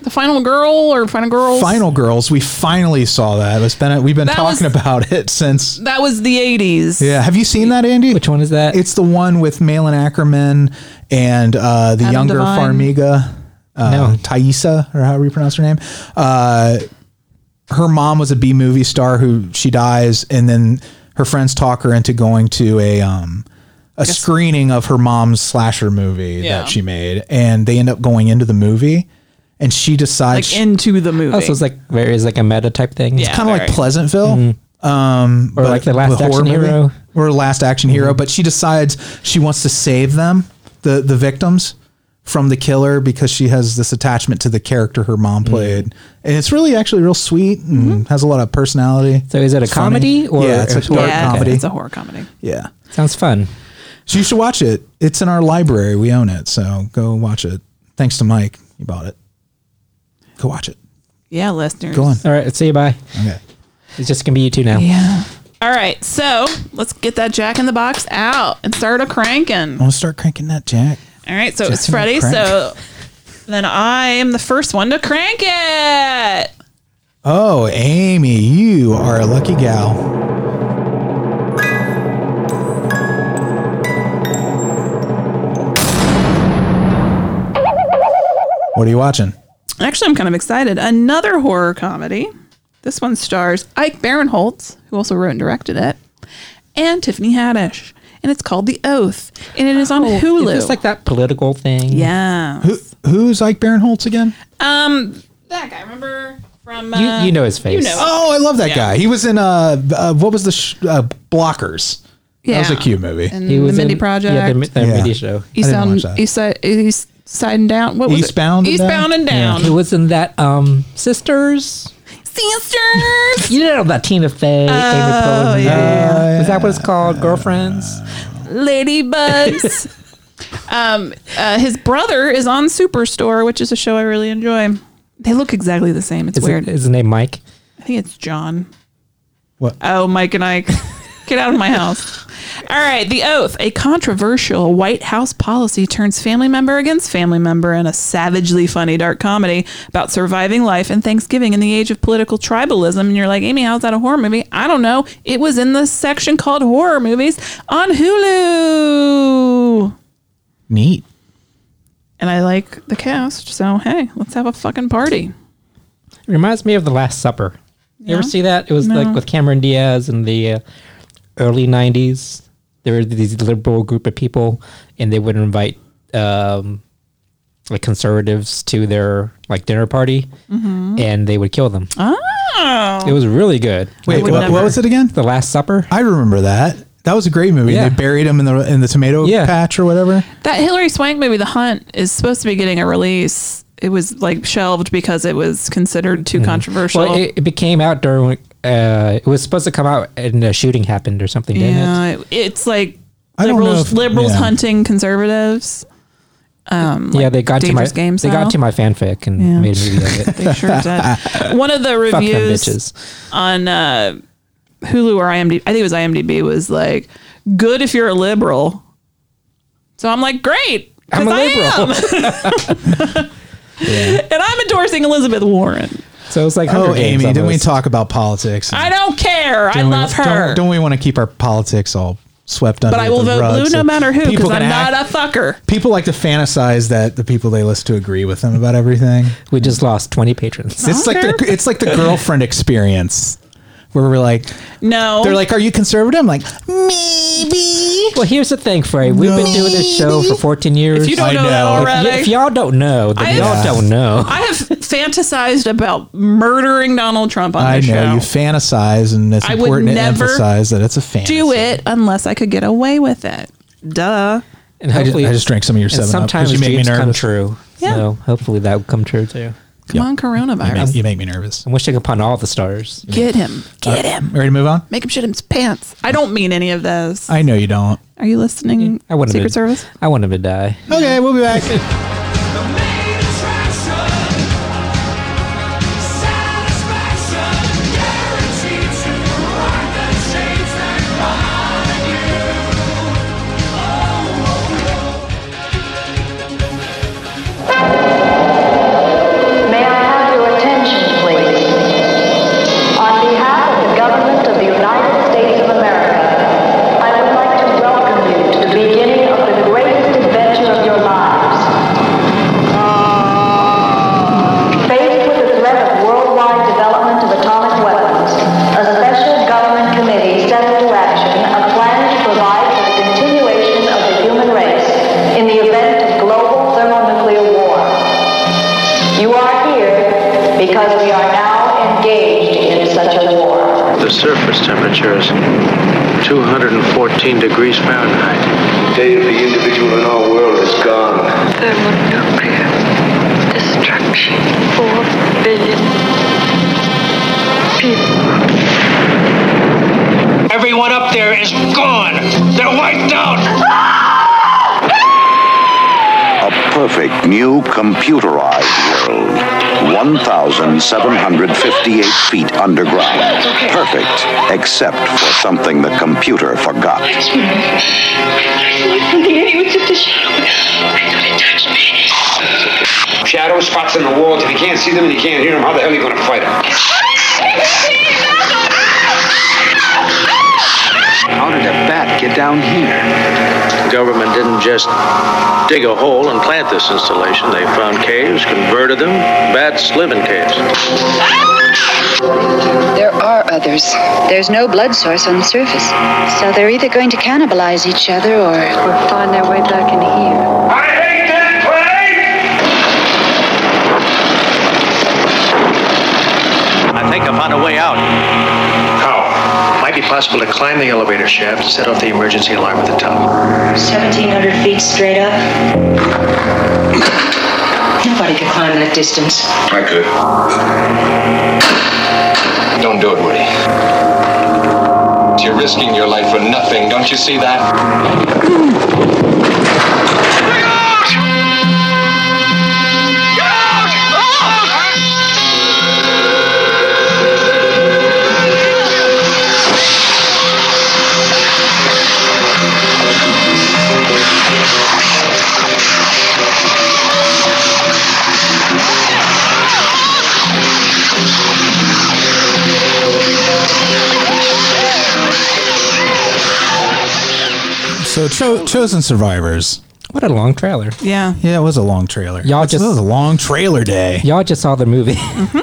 S4: The Final Girl or Final Girls?
S3: Final Girls. We finally saw that. It's been we've been
S4: That
S3: talking
S4: was-
S3: about it since.
S4: That was the eighties.
S3: Yeah, have you seen that, Andy?
S5: Which one is that?
S3: It's the one with Malin Ackerman and uh, the
S4: Adam
S3: younger
S4: Devine.
S3: Farmiga, uh,
S5: No.
S3: Thaisa, or however you pronounce her name. Uh, her mom was a B movie star who she dies, and then her friends talk her into going to a um, a screening of her mom's slasher movie
S4: Yeah.
S3: that she made, and they end up going into the movie, and she decides
S4: Like into the movie.
S5: Oh, so it's like very is like a meta type thing.
S4: Yeah.
S3: kind of like
S4: very.
S3: Pleasantville. Um,
S5: Or
S3: but
S5: like the Last
S3: with horror
S5: Action
S3: movie.
S5: Hero.
S3: Or Last Action Hero, but she decides she wants to save them, the the victims, from the killer because she has this attachment to the character her mom played, and it's really actually real sweet and has a lot of personality.
S5: So is it a
S3: It's funny.
S5: comedy or
S3: yeah, it's a
S5: or-
S3: dark
S4: yeah,
S3: comedy.
S4: it's a horror comedy.
S3: Yeah,
S5: Sounds fun.
S3: so you should watch it. It's in our library. We own it, so go watch it. Thanks to Mike, he bought it. Go watch it.
S4: Yeah, listeners.
S3: Go on.
S5: All right, let's say bye.
S3: Okay.
S5: It's just gonna be you two now.
S4: Yeah. All right, so let's get that Jack in the Box out and start a cranking.
S3: I want to start cranking that Jack.
S4: All right, so
S3: Jack
S4: it's
S3: in the
S4: Freddie.
S3: crank.
S4: So then I am the first one to crank it.
S3: Oh, Amy, you are a lucky gal. What are you watching?
S4: Actually, I'm kind of excited. Another horror comedy. This one stars Ike Barinholtz, who also wrote and directed it, and Tiffany Haddish. And it's called The Oath. And it is on Hulu.
S5: Is this like that political thing?
S4: yeah.
S3: Who, who's Ike Barinholtz again?
S4: Um, that guy, remember from... Uh,
S5: You you know his face.
S4: You know.
S3: Oh, I love that
S4: Yeah.
S3: guy. He was in uh, uh what was the sh- uh, Blockers?
S4: yeah.
S3: That was a cute movie.
S4: And
S5: He was
S4: the Mindy
S5: in,
S4: Project.
S5: Yeah, the, the
S3: Yeah.
S5: Mindy show.
S4: East
S3: I didn't watch
S4: Sound,
S3: that.
S4: East Side, East Side and Down. What was
S3: Eastbound
S4: it?
S3: and
S4: Eastbound
S3: Down?
S4: and Down.
S5: He was in that um Sisters.
S4: Sisters.
S5: You know that Tina Fey, Amy Poehler movie.
S4: yeah.
S5: Is that what it's called? Girlfriends.
S4: Ladybugs. um, uh, his brother is on Superstore, which is a show I really enjoy. They look exactly the same. It's
S5: Is,
S4: weird.
S5: it, is his name Mike?
S4: I think it's John.
S3: What?
S4: Oh, Mike and Ike. Get out of my house. All right. The Oath. A controversial White House policy turns family member against family member in a savagely funny dark comedy about surviving life and Thanksgiving in the age of political tribalism. And you're like, Amy, how's that a horror movie? I don't know. It was in the section called horror movies on Hulu.
S3: Neat.
S4: And I like the cast. So, hey, let's have a fucking party.
S5: It reminds me of The Last Supper. You
S4: Yeah?
S5: ever see that? It was
S4: No.
S5: like with Cameron Diaz in the uh, early nineties. There were these liberal group of people, and they would invite um, like conservatives to their like dinner party, and they would kill them.
S4: Oh.
S5: It was really good.
S3: Wait,
S4: would
S3: what,
S4: never-
S3: what was it again?
S5: The Last Supper.
S3: I remember that. That was a great movie.
S5: Yeah.
S3: They buried him in the in the tomato
S5: Yeah.
S3: patch or whatever.
S4: That Hilary Swank movie, The Hunt, is supposed to be getting a release. It was like shelved because it was considered too controversial.
S5: Well, it, it became out during. Uh, it was supposed to come out, and a shooting happened or something. Didn't it?
S4: yeah, it- it's like
S3: I don't know
S4: liberals,
S3: if-
S4: liberals
S3: yeah.
S4: hunting conservatives. Um,
S5: Yeah, they got to my
S4: Dangerous Game
S5: they
S4: style.
S5: got to my fanfic and
S4: Yeah.
S5: made a movie of it.
S4: They sure did. One of the
S5: Fuck them
S4: reviews
S5: bitches.
S4: on uh, Hulu or IMDb, I think it was IMDb, was like, "Good if you're a liberal." So I'm like, "Great, 'cause
S5: I'm a
S4: I
S5: liberal."
S4: am. And I'm endorsing Elizabeth Warren.
S5: So it's like,
S3: Oh,
S5: Hunger Games
S3: Amy, didn't we
S5: almost.
S3: talk about politics?
S4: I don't care. I
S3: Don't we-
S4: love her.
S3: Don't, don't we want to keep our politics all swept under
S4: but I will
S3: the
S4: vote
S3: rug
S4: blue
S3: so
S4: no matter who
S3: people
S4: because I'm
S3: can
S4: not
S3: act-
S4: a fucker.
S3: People like to fantasize that the people they listen to agree with them about everything.
S5: We just lost twenty patrons.
S3: It's like
S4: Okay.
S3: the it's like the girlfriend experience, where we're like,
S4: No.
S3: they're like, "Are you conservative?" I'm like, maybe.
S5: Well, here's the thing, Frey. We've been doing this show for fourteen years.
S4: if you don't
S3: I
S4: know, that
S3: know.
S4: already,
S5: if, if y'all don't know, then
S4: I
S5: y'all
S4: have-
S5: don't know.
S4: I have fantasized about murdering Donald Trump on
S3: I
S4: this
S3: know
S4: show.
S3: you fantasize, and it's
S4: I would
S3: important to
S4: never
S3: emphasize that it's a fantasy.
S4: Do it unless I could get away with it. Duh.
S5: And
S3: I just,
S5: hopefully,
S3: I just drank some of your
S5: and
S3: seven up
S5: sometimes
S3: because you make me
S5: dreams come
S3: nervous.
S5: true.
S4: Yeah.
S5: So hopefully that will come true too.
S4: Come on,
S3: You
S4: coronavirus.
S3: make, you make me nervous.
S5: I'm wishing upon all the stars.
S4: Get him. Get him.
S3: Ready to move on?
S4: Make him shit his pants. I don't mean any of those.
S3: I know you don't.
S4: Are you listening?
S5: I want him
S4: Secret
S5: to,
S4: Service?
S5: I want him to die.
S3: Okay, we'll be back.
S9: May I
S10: the surface temperature is two hundred fourteen degrees Fahrenheit.
S11: The day of the individual in our world is gone.
S12: Thermonuclear destruction. Four billion people.
S13: Everyone up there is gone. They're wiped out.
S14: A perfect new computerized world. one thousand seven hundred fifty-eight feet underground. Perfect, except for something the computer forgot.
S15: Shadow spots in the walls. If you can't see them and you can't hear them, how the hell are you going to fight them?
S10: How did a bat get down here? The government didn't just dig a hole and plant this installation. They found caves, converted them. Bats live in caves.
S16: There are others. There's no blood source on the surface. So they're either going to cannibalize each other or...
S12: Or find their way back in here.
S13: I hate this place!
S10: I think I found a way out. How? Might be possible to climb the elevator shaft and set off the emergency alarm at the top.
S16: seventeen hundred feet straight up. Nobody could climb that distance.
S15: I could. Don't do it, Woody. You're risking your life for nothing. Don't you see that?
S3: So, Cho- Chosen Survivors.
S5: What a long trailer.
S4: Yeah.
S3: Yeah, it was a long trailer.
S5: Y'all
S3: That's-
S5: just-
S3: it was a long trailer day.
S5: Y'all just saw the movie.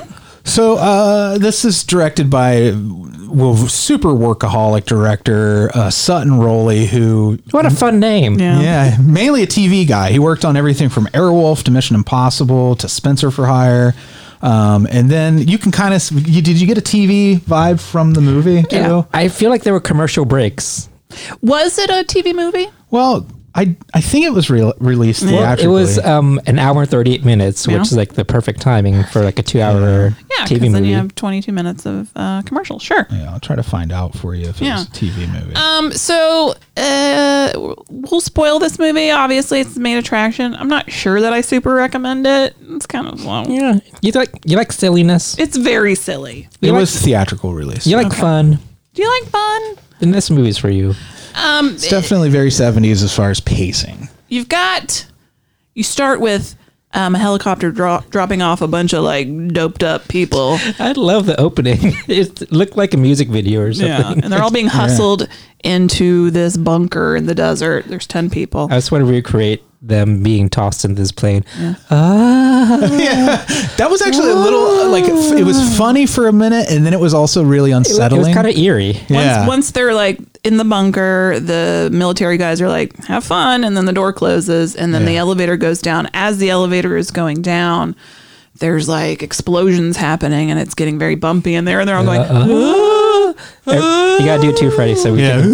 S3: So, uh, this is directed by well, super workaholic director uh, Sutton Rowley, who
S5: What a fun name.
S4: Yeah.
S3: yeah, mainly a T V guy. He worked on everything from Airwolf to Mission Impossible to Spencer for Hire. Um, and then you can kind of you, did you get a T V vibe from the movie too?
S5: Yeah. I feel like there were commercial breaks.
S4: Was it a T V movie?
S3: Well, I I think it was re- released
S5: Well,
S3: theatrically.
S5: it was um, an hour and thirty-eight minutes,
S4: Yeah.
S5: which is like the perfect timing for like a two-hour
S4: Yeah,
S5: T V
S4: because then
S5: movie.
S4: you have twenty-two minutes of uh, commercial. Sure.
S3: Yeah, I'll try to find out for you if it
S4: Yeah.
S3: was a T V movie.
S4: Um. So, uh, we'll spoil this movie. Obviously, it's the main attraction. I'm not sure that I super recommend it. It's kind of slow.
S5: Yeah, you like you like silliness.
S4: It's very silly.
S3: It
S5: You like-
S3: was theatrical release.
S5: You like
S4: Okay.
S5: fun.
S4: Do you like fun?
S5: Then this movie's for you.
S4: Um.
S3: It's definitely very seventies as far as pacing.
S4: You've got. You start with um, a helicopter dro- dropping off a bunch of like doped up people.
S5: I love the opening. It looked like a music video or something.
S4: Yeah, and they're all being hustled into this bunker in the desert. There's ten people.
S5: I just want to recreate them being tossed in this plane.
S4: Yeah.
S5: Ah.
S3: Yeah, that was actually a little like it was funny for a minute, and then it was also really
S5: It
S3: unsettling.
S5: was kind of eerie.
S3: Yeah.
S4: Once, once they're like in the bunker, the military guys are like, have fun. And then the door closes and then the
S3: Yeah.
S4: elevator goes down. As the elevator is going down, there's like explosions happening and it's getting very bumpy in there. And they're all going,
S5: Uh-uh.
S4: "Ah,
S5: You gotta do it too, Freddie. So we
S3: Yeah.
S5: can.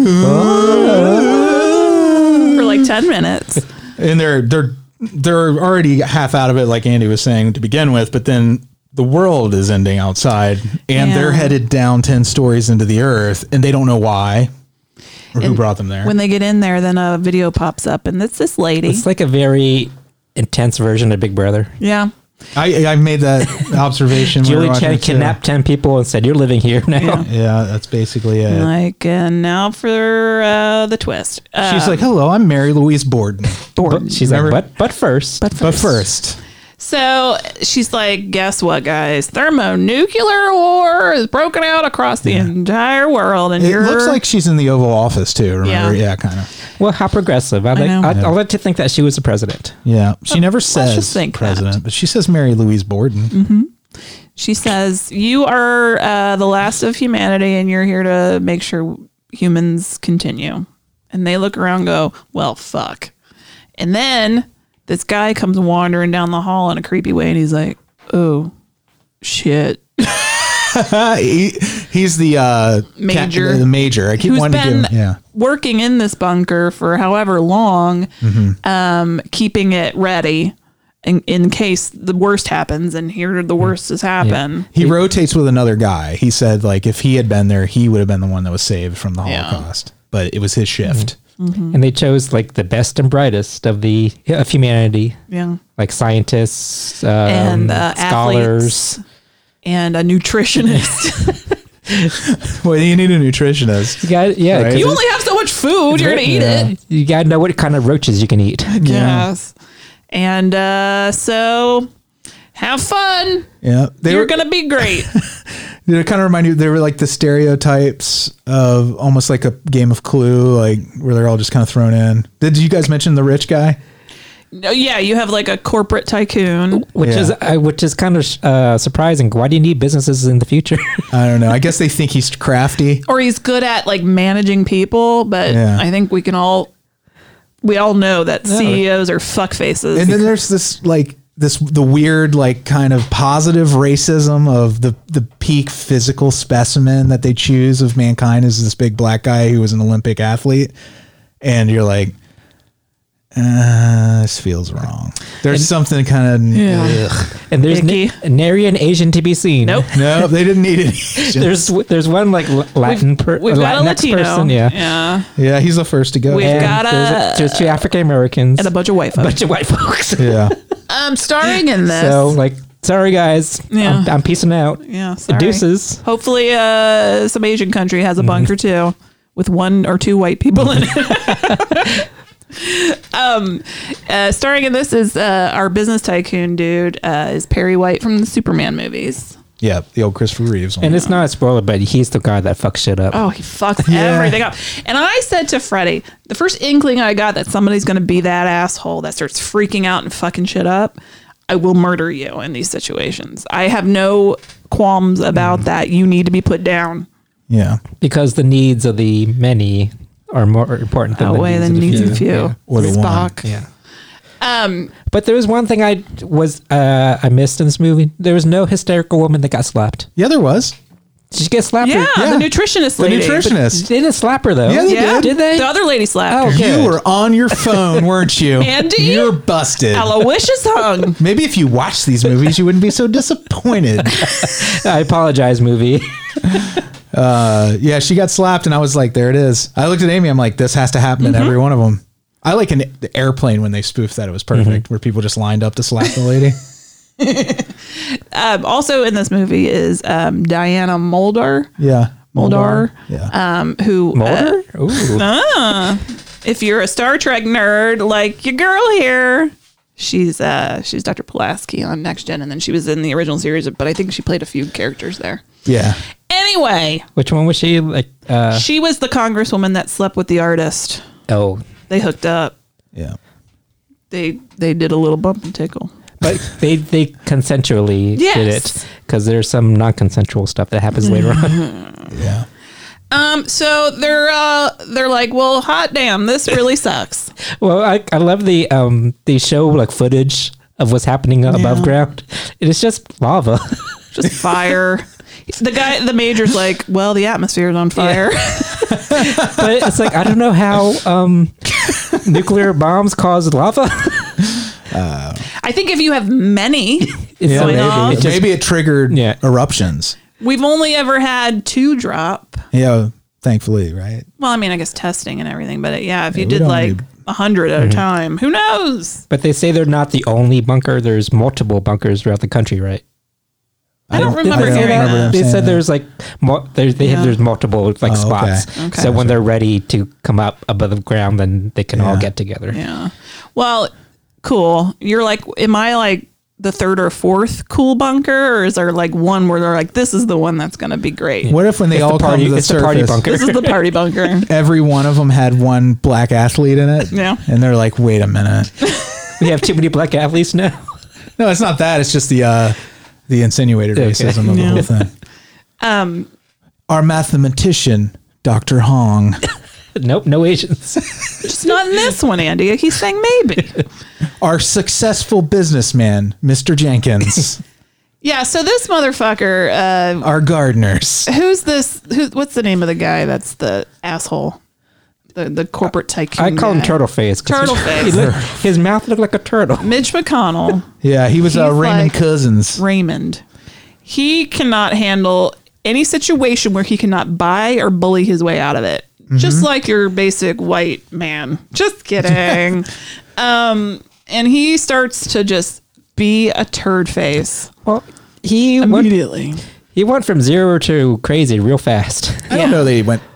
S4: for like ten minutes.
S3: and they're they're they're already half out of it, like Andy was saying to begin with, but then the world is ending outside, and
S4: Yeah.
S3: they're headed down ten stories into the earth, and they don't know why or who
S4: And
S3: brought them there.
S4: When they get in there, then a video pops up and it's this lady.
S5: It's like a very intense version of Big Brother.
S4: Yeah.
S3: I I made that observation. when we were
S5: Julie
S3: watching
S5: Chen
S3: it, too.
S5: kidnapped ten people and said, "You're living here now."
S4: Yeah.
S3: Yeah, that's basically it.
S4: Like, and now for uh, the twist. Uh,
S3: She's like, "Hello, I'm Mary Louise Borden."
S5: But she's
S3: Remember?
S5: like, "But but first,
S4: But
S3: But first,
S4: So she's like, guess what, guys? Thermonuclear war is broken out across the entire world. And
S3: it
S4: you're
S3: looks like she's in the Oval Office too. Remember?
S4: Yeah.
S3: Yeah, kind of.
S5: well, how progressive." I like.
S4: know.
S5: I,
S3: Yeah.
S5: I'll let you think that she was the president.
S3: Yeah, she never
S4: just
S3: says
S4: think
S3: president,
S4: that.
S3: but she says Mary Louise Borden.
S4: she says, you are uh, the last of humanity and you're here to make sure humans continue. And they look around and go, well, fuck. And then this guy comes wandering down the hall in a creepy way and he's like, oh, shit.
S3: he, He's the uh,
S4: major.
S3: Ca- the major. I keep
S4: who's
S3: wanting to
S4: been
S3: give him, yeah.
S4: working in this bunker for however long,
S3: Mm-hmm.
S4: um, keeping it ready in, in case the worst happens. And here the worst has happened.
S3: He rotates with another guy. He said, like, if he had been there, he would have been the one that was saved from the
S4: Yeah.
S3: Holocaust. But it was his shift.
S4: Mhm.
S5: And they chose like the best and brightest of the of humanity.
S4: Yeah.
S5: Like scientists, um,
S4: and uh,
S5: scholars.
S4: athletes and a nutritionist.
S3: Well, you need a nutritionist.
S5: You got yeah.
S3: Right?
S4: You only have so much food. You're going to eat
S5: Yeah.
S4: it.
S5: You got to know what kind of roaches you can eat.
S4: Yes. And uh, so have fun.
S3: Yeah. They
S4: You're
S3: were
S4: going to be great.
S3: They kind of remind you, they were like the stereotypes of almost like a game of Clue, like where they're all just kind of thrown in. Did you guys mention the rich guy?
S4: No, yeah, you have like a corporate tycoon.
S5: Which
S3: Yeah.
S5: is uh, which is kind of uh, surprising. Why do you need businesses in the future?
S3: I don't know. I guess they think he's crafty.
S4: Or he's good at like managing people, but
S3: Yeah.
S4: I think we can all, we all know that
S3: No.
S4: C E Os are fuck faces.
S3: And then there's this like this the weird like kind of positive racism of the the peak physical specimen that they choose of mankind is this big black guy who was an Olympic athlete, and you're like, uh, this feels wrong. There's
S5: And-
S3: something kind of
S4: Yeah.
S5: And there's na- nary an Asian to be seen.
S4: Nope.
S3: no, they didn't need it.
S5: There's there's one like L- Latin per,
S4: We've got a
S5: Latinx
S4: Latino.
S5: person. Yeah.
S4: Yeah.
S3: Yeah, he's the first to go.
S4: We've
S5: And
S4: got
S5: there's,
S4: a-
S5: a, there's two African Americans
S4: And a bunch of white
S5: a
S4: folks.
S5: bunch of white folks.
S3: Yeah.
S4: Um, starring in this.
S5: So like, sorry guys.
S4: Yeah.
S5: I'm, I'm peacing out.
S4: yeah, sorry.
S5: Deuces.
S4: Hopefully, uh, some Asian country has a bunker too, with one or two white people in it. um, uh, starring in this is uh, our business tycoon dude uh, is Perry White from the Superman movies.
S3: Yeah, the old Christopher Reeves one.
S5: And it's not a spoiler, but he's the guy that fucks shit up.
S4: Oh, he fucks
S3: Yeah.
S4: everything up. And I said to Freddie, the first inkling I got that somebody's going to be that asshole that starts freaking out and fucking shit up, I will murder you in these situations. I have no qualms about that. You need to be put down.
S3: Yeah.
S5: Because the needs of the many are more important than
S4: Outweigh
S5: the
S4: the
S5: needs,
S4: needs
S5: of the few.
S4: of few.
S5: Yeah.
S3: Or the one.
S4: Spock.
S5: Yeah.
S4: Um,
S5: But there was one thing I was uh, I missed in this movie. There was no hysterical woman that got slapped.
S3: Yeah, there was.
S5: Did she get slapped?
S4: yeah,
S5: or-
S4: the nutritionist
S3: The
S4: lady.
S3: nutritionist.
S5: They didn't slap her though.
S3: Yeah, they
S4: Yeah,
S3: did.
S5: Did they?
S4: The other lady slapped
S5: Oh,
S4: her.
S5: okay.
S3: You were on your phone, weren't you?
S4: Andy?
S3: You're busted.
S4: Aloysius hung.
S3: Maybe if you watched these movies, you wouldn't be so disappointed.
S5: I apologize, movie.
S3: Uh, yeah, she got slapped, and I was like, "There it is." I looked at Amy. I'm like, "This has to happen in every one of them." I like an the airplane when they spoofed that. It was perfect, where people just lined up to slap the lady.
S4: Um, also in this movie is um, Diana Muldaur.
S3: Yeah,
S4: Muldaur.
S3: Yeah,
S4: Um, who
S5: Mulder?
S4: uh,
S5: Ooh.
S4: ah, if you're a Star Trek nerd like your girl here, she's uh, she's Doctor Pulaski on Next Gen, and then she was in the original series, but I think she played a few characters there.
S3: yeah.
S4: Anyway,
S5: Which one was she? Like, uh,
S4: she was the congresswoman that slept with the artist.
S5: oh,
S4: They hooked up.
S3: Yeah.
S4: They they did a little bump and tickle.
S5: but they they consensually
S4: Yes.
S5: did it because there's some non-consensual stuff that happens later on.
S3: Yeah.
S4: Um, so they're uh they're like, well, hot damn, this really sucks.
S5: Well, I I love the um they show like footage of what's happening above
S4: Yeah.
S5: ground. It is just lava.
S4: Just fire. The guy, the major's like, well, the atmosphere is on fire.
S5: But it's like I don't know how um nuclear bombs cause lava.
S4: I think if you have many
S3: Yeah,
S4: going
S3: maybe.
S4: off,
S3: It maybe it triggered
S5: Yeah.
S3: eruptions.
S4: we've only ever had two drop.
S3: Yeah, thankfully, right?
S4: Well, I mean, I guess testing and everything, but yeah, if you
S3: Yeah, we
S4: did
S3: don't
S4: like
S3: need-
S4: a hundred at a time, who knows?
S5: But they say they're not the only bunker. There's multiple bunkers throughout the country, right?
S4: I don't remember
S3: I don't
S4: hearing
S3: remember
S4: that.
S3: them
S5: They
S3: saying
S5: said
S3: that.
S5: there's like mo- there's they
S4: Yeah.
S5: have there's multiple like
S3: Oh, okay.
S5: spots.
S4: Okay.
S5: So when they're ready to come up above the ground, then they can all
S3: Yeah.
S5: get together.
S4: Yeah. Well, cool. You're like, am I like the third or fourth cool bunker, or is there like one where they're like, this is the one that's going to be great?
S3: What if when they
S5: It's
S3: all
S5: the party,
S3: come to the
S5: it's the party
S3: surface,
S5: bunker.
S4: This is the party bunker.
S3: every one of them had one black athlete in it?
S4: Yeah.
S3: And they're like, wait a minute.
S5: We have too many black athletes now.
S3: No, it's not that. It's just the uh, the insinuated
S5: Okay.
S3: racism of the
S4: Yeah.
S3: whole thing.
S4: Um,
S3: Our mathematician, Doctor Hong.
S5: Nope, no Asians.
S4: just not in this one, Andy. He's saying maybe.
S3: Our successful businessman, Mister Jenkins.
S4: Yeah, so this motherfucker, uh,
S3: Our gardeners.
S4: who's this? Who, what's the name of the guy that's the asshole? The the corporate tycoon.
S5: I call him
S4: guy.
S5: Turtle Face. 'cause
S4: Turtle
S5: he-
S4: Face.
S5: he look- his mouth looked like a turtle.
S4: Mitch McConnell.
S3: Yeah, he was uh,
S4: He's
S3: Raymond
S4: like
S3: Cousins.
S4: Raymond. He cannot handle any situation where he cannot buy or bully his way out of it. Just like your basic white man. Just kidding. um, and he starts to just be a turd face.
S5: Well, he
S4: immediately.
S5: Went, he went from zero to crazy real fast.
S3: I don't know that he went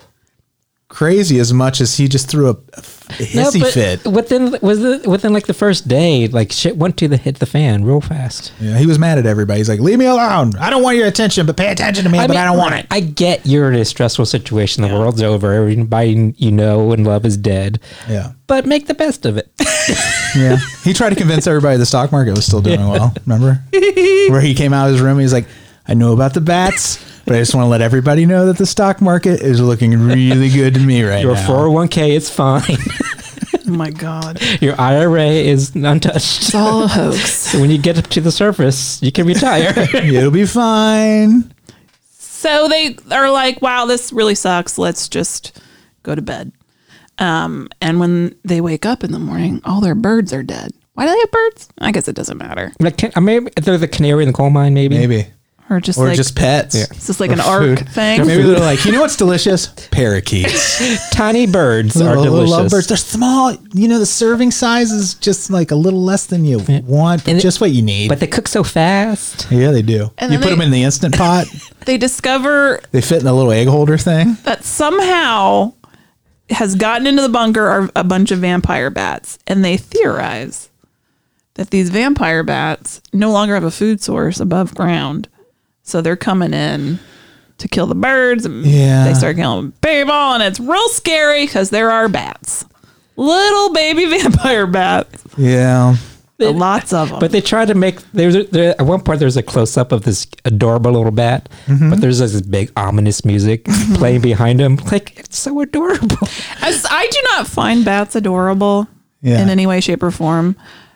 S3: crazy as much as he just threw a, a hissy
S5: but
S3: fit.
S5: Within was the, within like the first day, like shit went to the hit the fan real fast.
S3: Yeah, he was mad at everybody. He's like, "Leave me alone. I don't want your attention, but pay attention to me.
S5: I
S3: but
S5: mean,
S3: I don't want it."
S5: I get you're in a stressful situation. The world's over. Everybody you know and love is dead.
S3: Yeah,
S5: but make the best of it.
S3: Yeah, he tried to convince everybody the stock market was still doing yeah. well. Remember where he came out of his room? He's like, "I know about the bats, but I just want to let everybody know that the stock market is looking really good to me right
S5: Your
S3: now. Your
S5: four oh one k is fine.
S4: Oh my God.
S5: Your I R A is untouched.
S4: It's all a hoax.
S5: So when you get up to the surface, you can retire.
S3: It'll be fine."
S4: So they are like, wow, this really sucks. Let's just go to bed. Um, and when they wake up in the morning, all their birds are dead. Why do they have birds? I guess it doesn't matter.
S5: Like, can, maybe they're the canary in the coal mine, maybe.
S3: Maybe.
S4: Or just
S3: or
S4: like,
S3: just pets.
S5: Yeah.
S4: It's just like an arc thing.
S3: Maybe they're like, you know what's delicious? Parakeets.
S5: Tiny birds
S3: little,
S5: are delicious.
S3: Little lovebirds. They're small. You know, the serving size is just like a little less than you yeah. want, but
S5: and
S3: just
S5: it,
S3: what you need.
S5: But they cook so fast.
S3: Yeah, they do.
S4: And
S3: you put
S4: they,
S3: them in the Instant Pot.
S4: They discover
S3: they fit in a little egg holder thing.
S4: That somehow has gotten into the bunker are a bunch of vampire bats, and they theorize that these vampire bats no longer have a food source above ground. So they're coming in to kill the birds. And
S3: yeah.
S4: They start killing people, and it's real scary because there are bats. Little baby vampire bats.
S3: Yeah.
S4: They, Lots of them.
S5: But they try to make, there's there, at one point there's a close-up of this adorable little bat,
S3: mm-hmm.
S5: but there's this big ominous music playing behind him. Like, it's so adorable.
S4: As I do not find bats adorable yeah. in any way, shape, or form.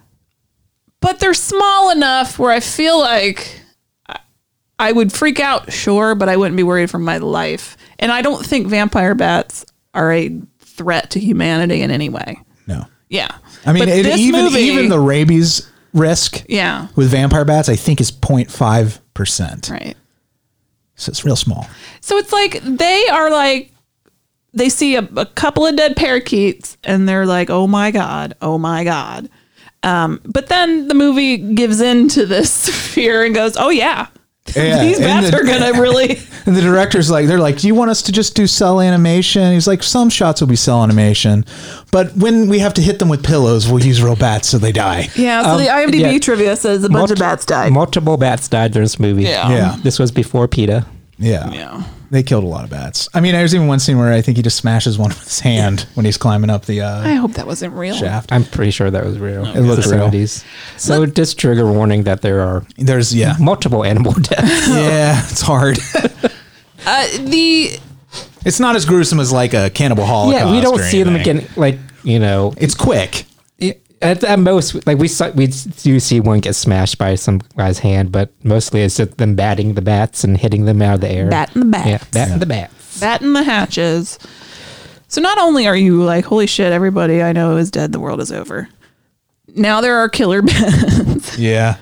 S4: But they're small enough where I feel like I would freak out, sure, but I wouldn't be worried for my life. And I don't think vampire bats are a threat to humanity in any way.
S3: No.
S4: Yeah.
S3: I mean, it, even
S4: movie,
S3: even the rabies risk
S4: yeah.
S3: with vampire bats, I think is zero point five percent.
S4: Right.
S3: So it's real small.
S4: So it's like they are like, they see a, a couple of dead parakeets and they're like, oh my God, oh my God. Um, but then the movie gives in to this fear and goes, oh yeah. Yeah, these bats the, are gonna really.
S3: And the director's like, they're like, do you want us to just do cell animation? He's like, some shots will be cell animation, but when we have to hit them with pillows, we'll use real bats so they die.
S4: Yeah. So um, the IMDb yeah. trivia says a bunch Multi- of bats died.
S5: Multiple bats died during this movie.
S4: Yeah.
S3: yeah.
S5: This was before PETA.
S3: Yeah.
S4: Yeah.
S3: They killed a lot of bats. I mean, there's even one scene where I think he just smashes one with his hand when he's climbing up the uh,
S4: I hope that wasn't real.
S3: shaft.
S5: I'm pretty sure that was real.
S3: It looked real.
S5: So
S4: Let-
S5: just trigger warning that there are
S3: there's yeah
S5: multiple animal deaths.
S3: Yeah, it's hard.
S4: uh, the
S3: it's not as gruesome as like a Cannibal Holocaust.
S5: Yeah, we don't see
S3: anything.
S5: them again. Like you know,
S3: it's quick.
S5: At, at most, like we saw, we do see one get smashed by some guy's hand, but mostly it's just them batting the bats and hitting them out of the air.
S4: Batting the bats.
S5: Yeah, batting
S3: yeah.
S5: the bats.
S4: Batting the hatches. So not only are you like, holy shit, everybody I know is dead, the world is over. Now there are killer bats.
S3: Yeah.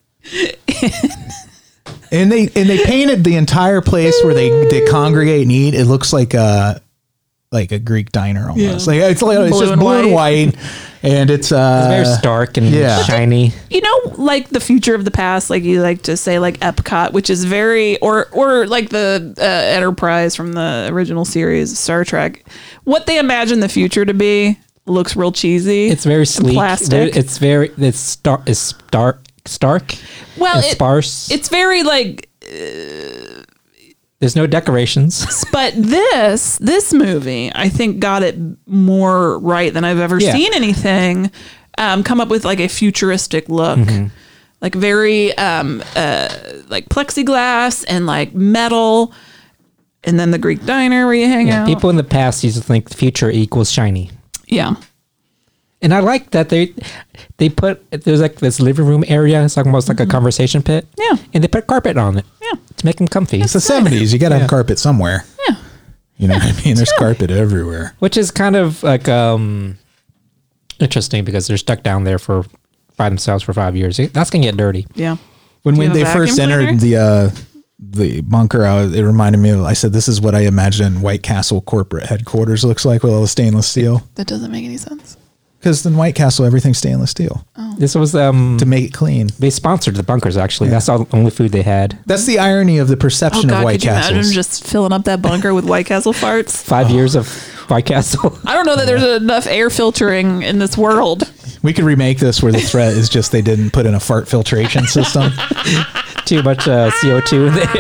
S3: and they and they painted the entire place where they, they congregate and eat. It looks like a like a Greek diner almost. Yeah. Like it's like it's
S4: blue
S3: just
S4: and
S3: blue
S4: white.
S3: and white. And it's uh
S5: it's very stark and
S3: yeah.
S5: shiny.
S4: You know, like the future of the past, like you like to say, like Epcot, which is very, or or like the uh, Enterprise from the original series, Star Trek. What they imagine the future to be looks real cheesy.
S5: It's very sleek.
S4: Plastic.
S5: It's very it's star it's stark stark.
S4: Well,
S5: and
S4: it,
S5: sparse.
S4: It's very like. Uh,
S5: There's no decorations.
S4: But this this movie, I think, got it more right than I've ever
S5: yeah.
S4: seen anything. Um, come up with like a futuristic look, mm-hmm. like very um, uh, like plexiglass and like metal, and then the Greek diner where you hang
S5: yeah,
S4: out.
S5: People in the past used to think the future equals shiny.
S4: Yeah.
S5: And I like that they they put there's like this living room area. It's almost like mm-hmm. a conversation pit.
S4: Yeah,
S5: and they put carpet on it.
S4: Yeah,
S5: to make them comfy.
S3: It's the seventies. You got to
S5: yeah.
S3: have carpet somewhere.
S4: Yeah,
S3: you know what I mean. There's carpet everywhere,
S5: which is kind of like um interesting because they're stuck down there for by themselves for five years. That's gonna get dirty.
S4: Yeah.
S3: When when they first entered the uh, the bunker, I was, it reminded me of. I said, "This is what I imagine White Castle corporate headquarters looks like with all the stainless steel."
S4: That doesn't make any sense.
S3: Because in White Castle, everything's stainless steel.
S4: Oh.
S5: This was um
S3: to make it clean.
S5: They sponsored the bunkers. Actually, yeah. That's the only food they had.
S3: That's the irony of the perception
S4: oh, God,
S3: of White
S4: could you
S3: Castles.
S4: Imagine just filling up that bunker with White Castle farts.
S5: Five years of White Castle.
S4: I don't know that there's enough air filtering in this world.
S3: We could remake this where the threat is just they didn't put in a fart filtration system.
S5: Too much uh, C O two in there.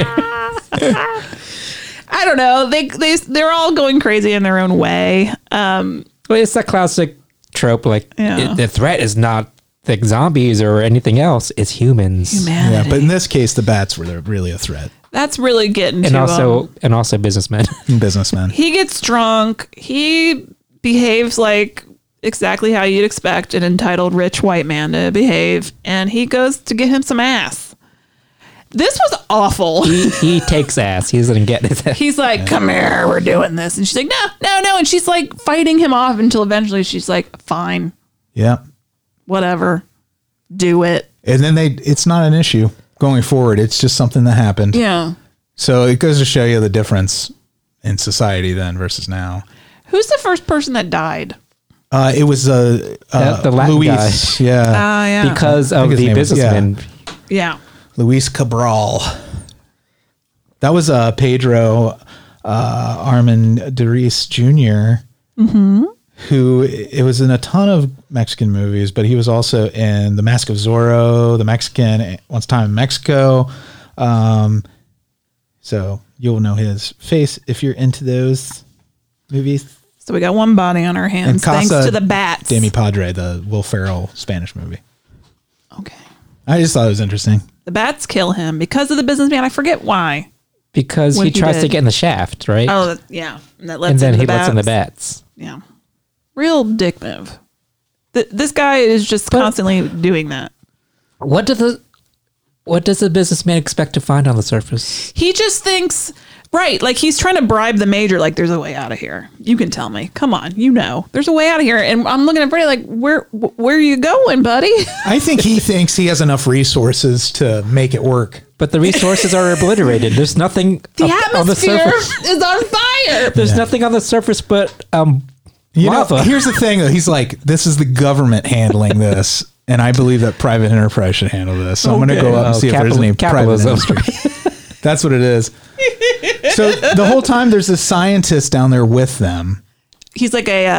S4: I don't know. They they they're all going crazy in their own way. Um,
S5: well, it's that classic trope. Like
S4: yeah.
S5: it, the threat is not like zombies or anything else. It's humans.
S4: Humanity.
S3: Yeah, but in this case, the bats were really a threat.
S4: That's really getting
S5: and
S4: to
S5: also
S4: um,
S5: and also businessmen.
S3: businessmen.
S4: He gets drunk. He behaves like exactly how you'd expect an entitled rich white man to behave, and he goes to get him some ass. This was awful.
S5: He, he takes ass. He doesn't get it.
S4: He's like, come here, we're doing this. And she's like, no, no, no. And she's like fighting him off until eventually she's like, fine.
S3: Yeah.
S4: Whatever. Do it.
S3: And then they, it's not an issue going forward. It's just something that happened.
S4: Yeah.
S3: So it goes to show you the difference in society then versus now.
S4: Who's the first person that died?
S3: Uh, it was uh, uh,
S5: the, the Latin
S3: Luis,
S5: guy.
S3: yeah,
S4: uh, yeah,
S5: because of the businessman.
S4: Yeah,
S3: Luis Cabral. That was uh, Pedro uh, Armendariz Junior
S4: Mm-hmm.
S3: Who it was in a ton of Mexican movies, but he was also in The Mask of Zorro, The Mexican, Once Time in Mexico. Um, so you'll know his face if you're into those movies.
S4: So we got one body on our hands
S3: Casa
S4: thanks to the bats.
S3: de mi Padre, the Will Ferrell Spanish movie.
S4: Okay.
S3: I just thought it was interesting.
S4: The bats kill him because of the businessman. I forget why.
S5: Because
S4: What
S5: he
S4: he
S5: tries
S4: did.
S5: to get in the shaft, right?
S4: Oh, that- yeah. And, that lets
S5: and then
S4: in
S5: he
S4: the
S5: lets in the
S4: bats.
S5: bats.
S4: Yeah. Real dick move. Th- this guy is just constantly doing that.
S5: What do the what does the businessman expect to find on the surface?
S4: He just thinks, right, like he's trying to bribe the major, like there's a way out of here. You can tell me. Come on, you know. There's a way out of here. And I'm looking at Freddie like, where wh- where are you going, buddy?
S3: I think he thinks he has enough resources to make it work.
S5: But the resources are obliterated. There's nothing
S4: The
S5: up on the
S4: atmosphere
S5: surface.
S4: is on fire.
S5: There's
S3: Yeah.
S5: nothing on the surface but um
S3: You know,
S5: lava.
S3: here's the thing though. He's like, this is the government handling this. And I believe that private enterprise should handle this. So I'm going to
S5: Okay.
S3: go up and
S5: Oh,
S3: see if there's
S5: capital-
S3: any private
S5: capitalism.
S3: industry. That's what it is. So the whole time there's a scientist down there with them.
S4: He's like a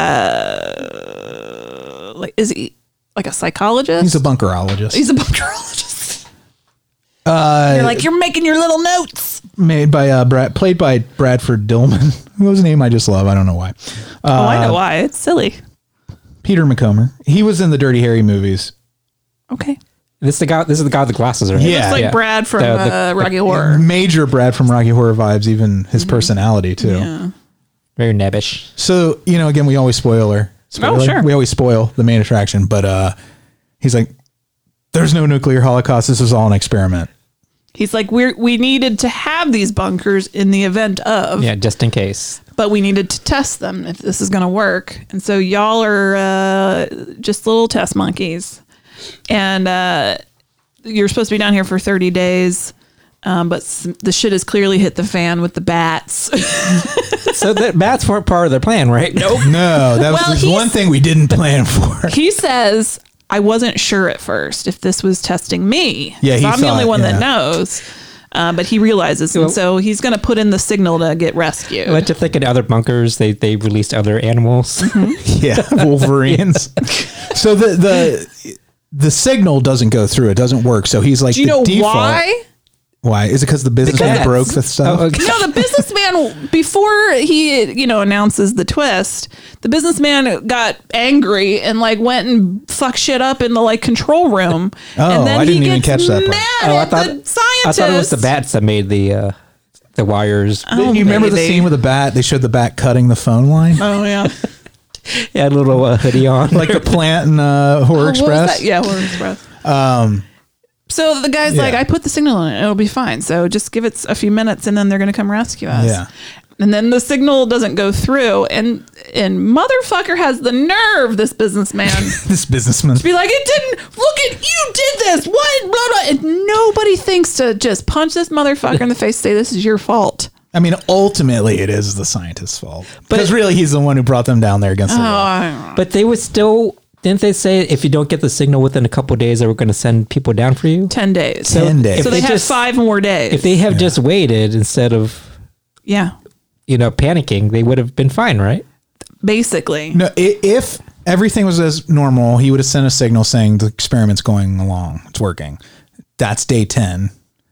S4: uh, like is he like a psychologist?
S3: He's a bunkerologist.
S4: He's a bunkerologist.
S3: Uh,
S4: You're like, you're making your little notes.
S3: made by uh, Brad, played by Bradford Dillman. Who was a name I just love? I don't know why. Uh,
S4: oh, I know why. It's silly.
S3: Peter McComber. He was in the Dirty Harry movies.
S4: Okay.
S5: This is the guy. This is the guy with the glasses, right?
S3: Yeah.
S4: Looks like
S5: Yeah.
S4: Brad from
S5: The- the-
S4: uh, Rocky Horror.
S3: Major Brad from Rocky Horror vibes, even his personality too.
S4: Yeah.
S5: Very nebbish.
S3: So, you know, again, we always spoil her. Spoiler.
S4: Oh, sure.
S3: We always spoil the main attraction, but uh, he's like, there's no nuclear holocaust. This is all an experiment.
S4: He's like, we we needed to have these bunkers in the event of,
S5: Yeah, just in case.
S4: but we needed to test them if this is going to work. And so y'all are uh, just little test monkeys. And uh, you're supposed to be down here for thirty days. Um, but s- the shit has clearly hit the fan with the bats.
S5: So the bats weren't part of their plan, right? Nope.
S3: No, that was
S4: Well,
S3: the
S4: he's-
S3: one thing we didn't plan for.
S4: He says, I wasn't sure at first if this was testing me.
S3: Yeah, he
S4: so I'm the
S3: thought,
S4: only one
S3: yeah.
S4: that knows. Uh, but he realizes, and
S5: Well-
S4: so he's going to put in the signal to get rescued.
S5: I like to think in other bunkers, they they released other animals.
S3: Yeah, Wolverines. So the the the signal doesn't go through. It doesn't work. So he's like,
S4: Do you
S3: the
S4: know
S3: default,
S4: why?
S3: Why? Is it because the businessman
S5: Because-
S3: broke the stuff?
S5: Oh, okay.
S4: No, the businessman, before he, you know, announces the twist, the businessman got angry and like went and fucked shit up in the like control room.
S3: Oh,
S4: and then
S3: I didn't
S4: he
S3: even
S4: gets
S3: catch that part.
S4: mad
S5: Oh, I
S4: at
S5: thought
S4: the
S5: I
S4: scientist.
S5: thought it was the bats that made the uh, the wires.
S4: Oh,
S3: you remember the
S4: maybe.
S3: scene with the bat? They showed the bat cutting the phone line.
S4: Oh yeah.
S5: He had a little uh, hoodie on.
S3: Like the plant in uh, Horror
S4: Oh, what was
S3: Express.
S4: that? Yeah, Horror Express.
S3: Um,
S4: So the guy's
S3: Yeah.
S4: like, I put the signal in it. It'll be fine. So just give it a few minutes and then they're going to come rescue us.
S3: Yeah.
S4: And then the signal doesn't go through. And and motherfucker has the nerve, this businessman,
S3: this businessman.
S4: to be like, it didn't, look at, you did this. What? Blah, blah. And nobody thinks to just punch this motherfucker in the face, say, this is your fault.
S3: I mean, ultimately, it is the scientist's fault. Because really, he's the one who brought them down there against the
S4: Oh,
S3: wall.
S4: I don't know.
S5: But they would still, didn't they say if you don't get the signal within a couple of days, they were going to send people down for you?
S4: ten days.
S5: So
S3: ten days.
S5: if
S4: So they
S5: they
S4: have
S5: just-
S4: five more days.
S5: If they have just waited instead of,
S4: yeah,
S5: you know, panicking, they would have been fine, right?
S4: basically.
S3: No, i- if everything was as normal, he would have sent a signal saying the experiment's going along. It's working. That's day ten.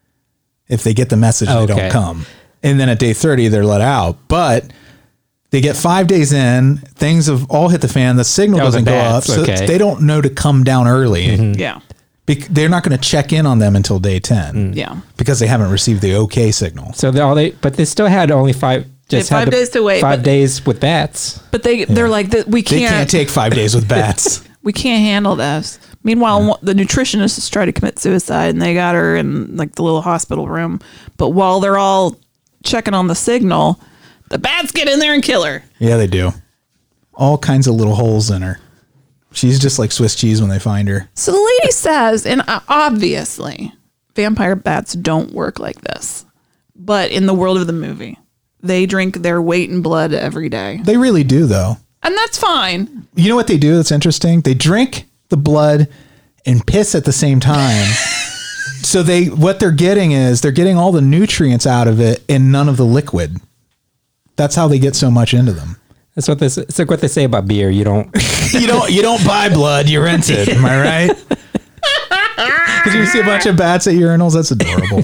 S3: If they get the message, they
S5: Okay.
S3: don't come. And then at day thirty, they're let out. But they get five days in. Things have all hit the fan. The signal
S5: Oh, the
S3: doesn't go up.
S5: bats,
S3: So
S5: okay.
S3: they don't know to come down early.
S4: Yeah.
S3: Bec- they're not going to check in on them until day ten.
S4: Yeah.
S3: Because they haven't received the okay signal.
S5: So they all they, but they still had only five, just
S4: They had
S5: had
S4: five
S5: the-
S4: days to wait,
S5: Five
S4: but-
S5: days with bats.
S4: But they, they're like, that we
S3: They
S4: can't.
S3: can't take five days with bats.
S4: we can't handle this. Meanwhile, one- the nutritionist is trying to commit suicide, and they got her in like the little hospital room. But while they're all checking on the signal, the bats get in there and kill her.
S3: Yeah, they do. All kinds of little holes in her. She's just like Swiss cheese when they find her.
S4: So the lady says, and uh, obviously, vampire bats don't work like this. But in the world of the movie, they drink their weight in blood every day.
S3: They really do, though.
S4: And that's fine.
S3: You know what they do that's interesting? They drink the blood and piss at the same time. So they what they're getting is they're getting all the nutrients out of it and none of the liquid. That's how they get so much into them.
S5: That's what this. It's like what they say about beer. You don't.
S3: you don't you don't buy blood, you rent it. Am I right? Because you see a bunch of bats at urinals. That's adorable.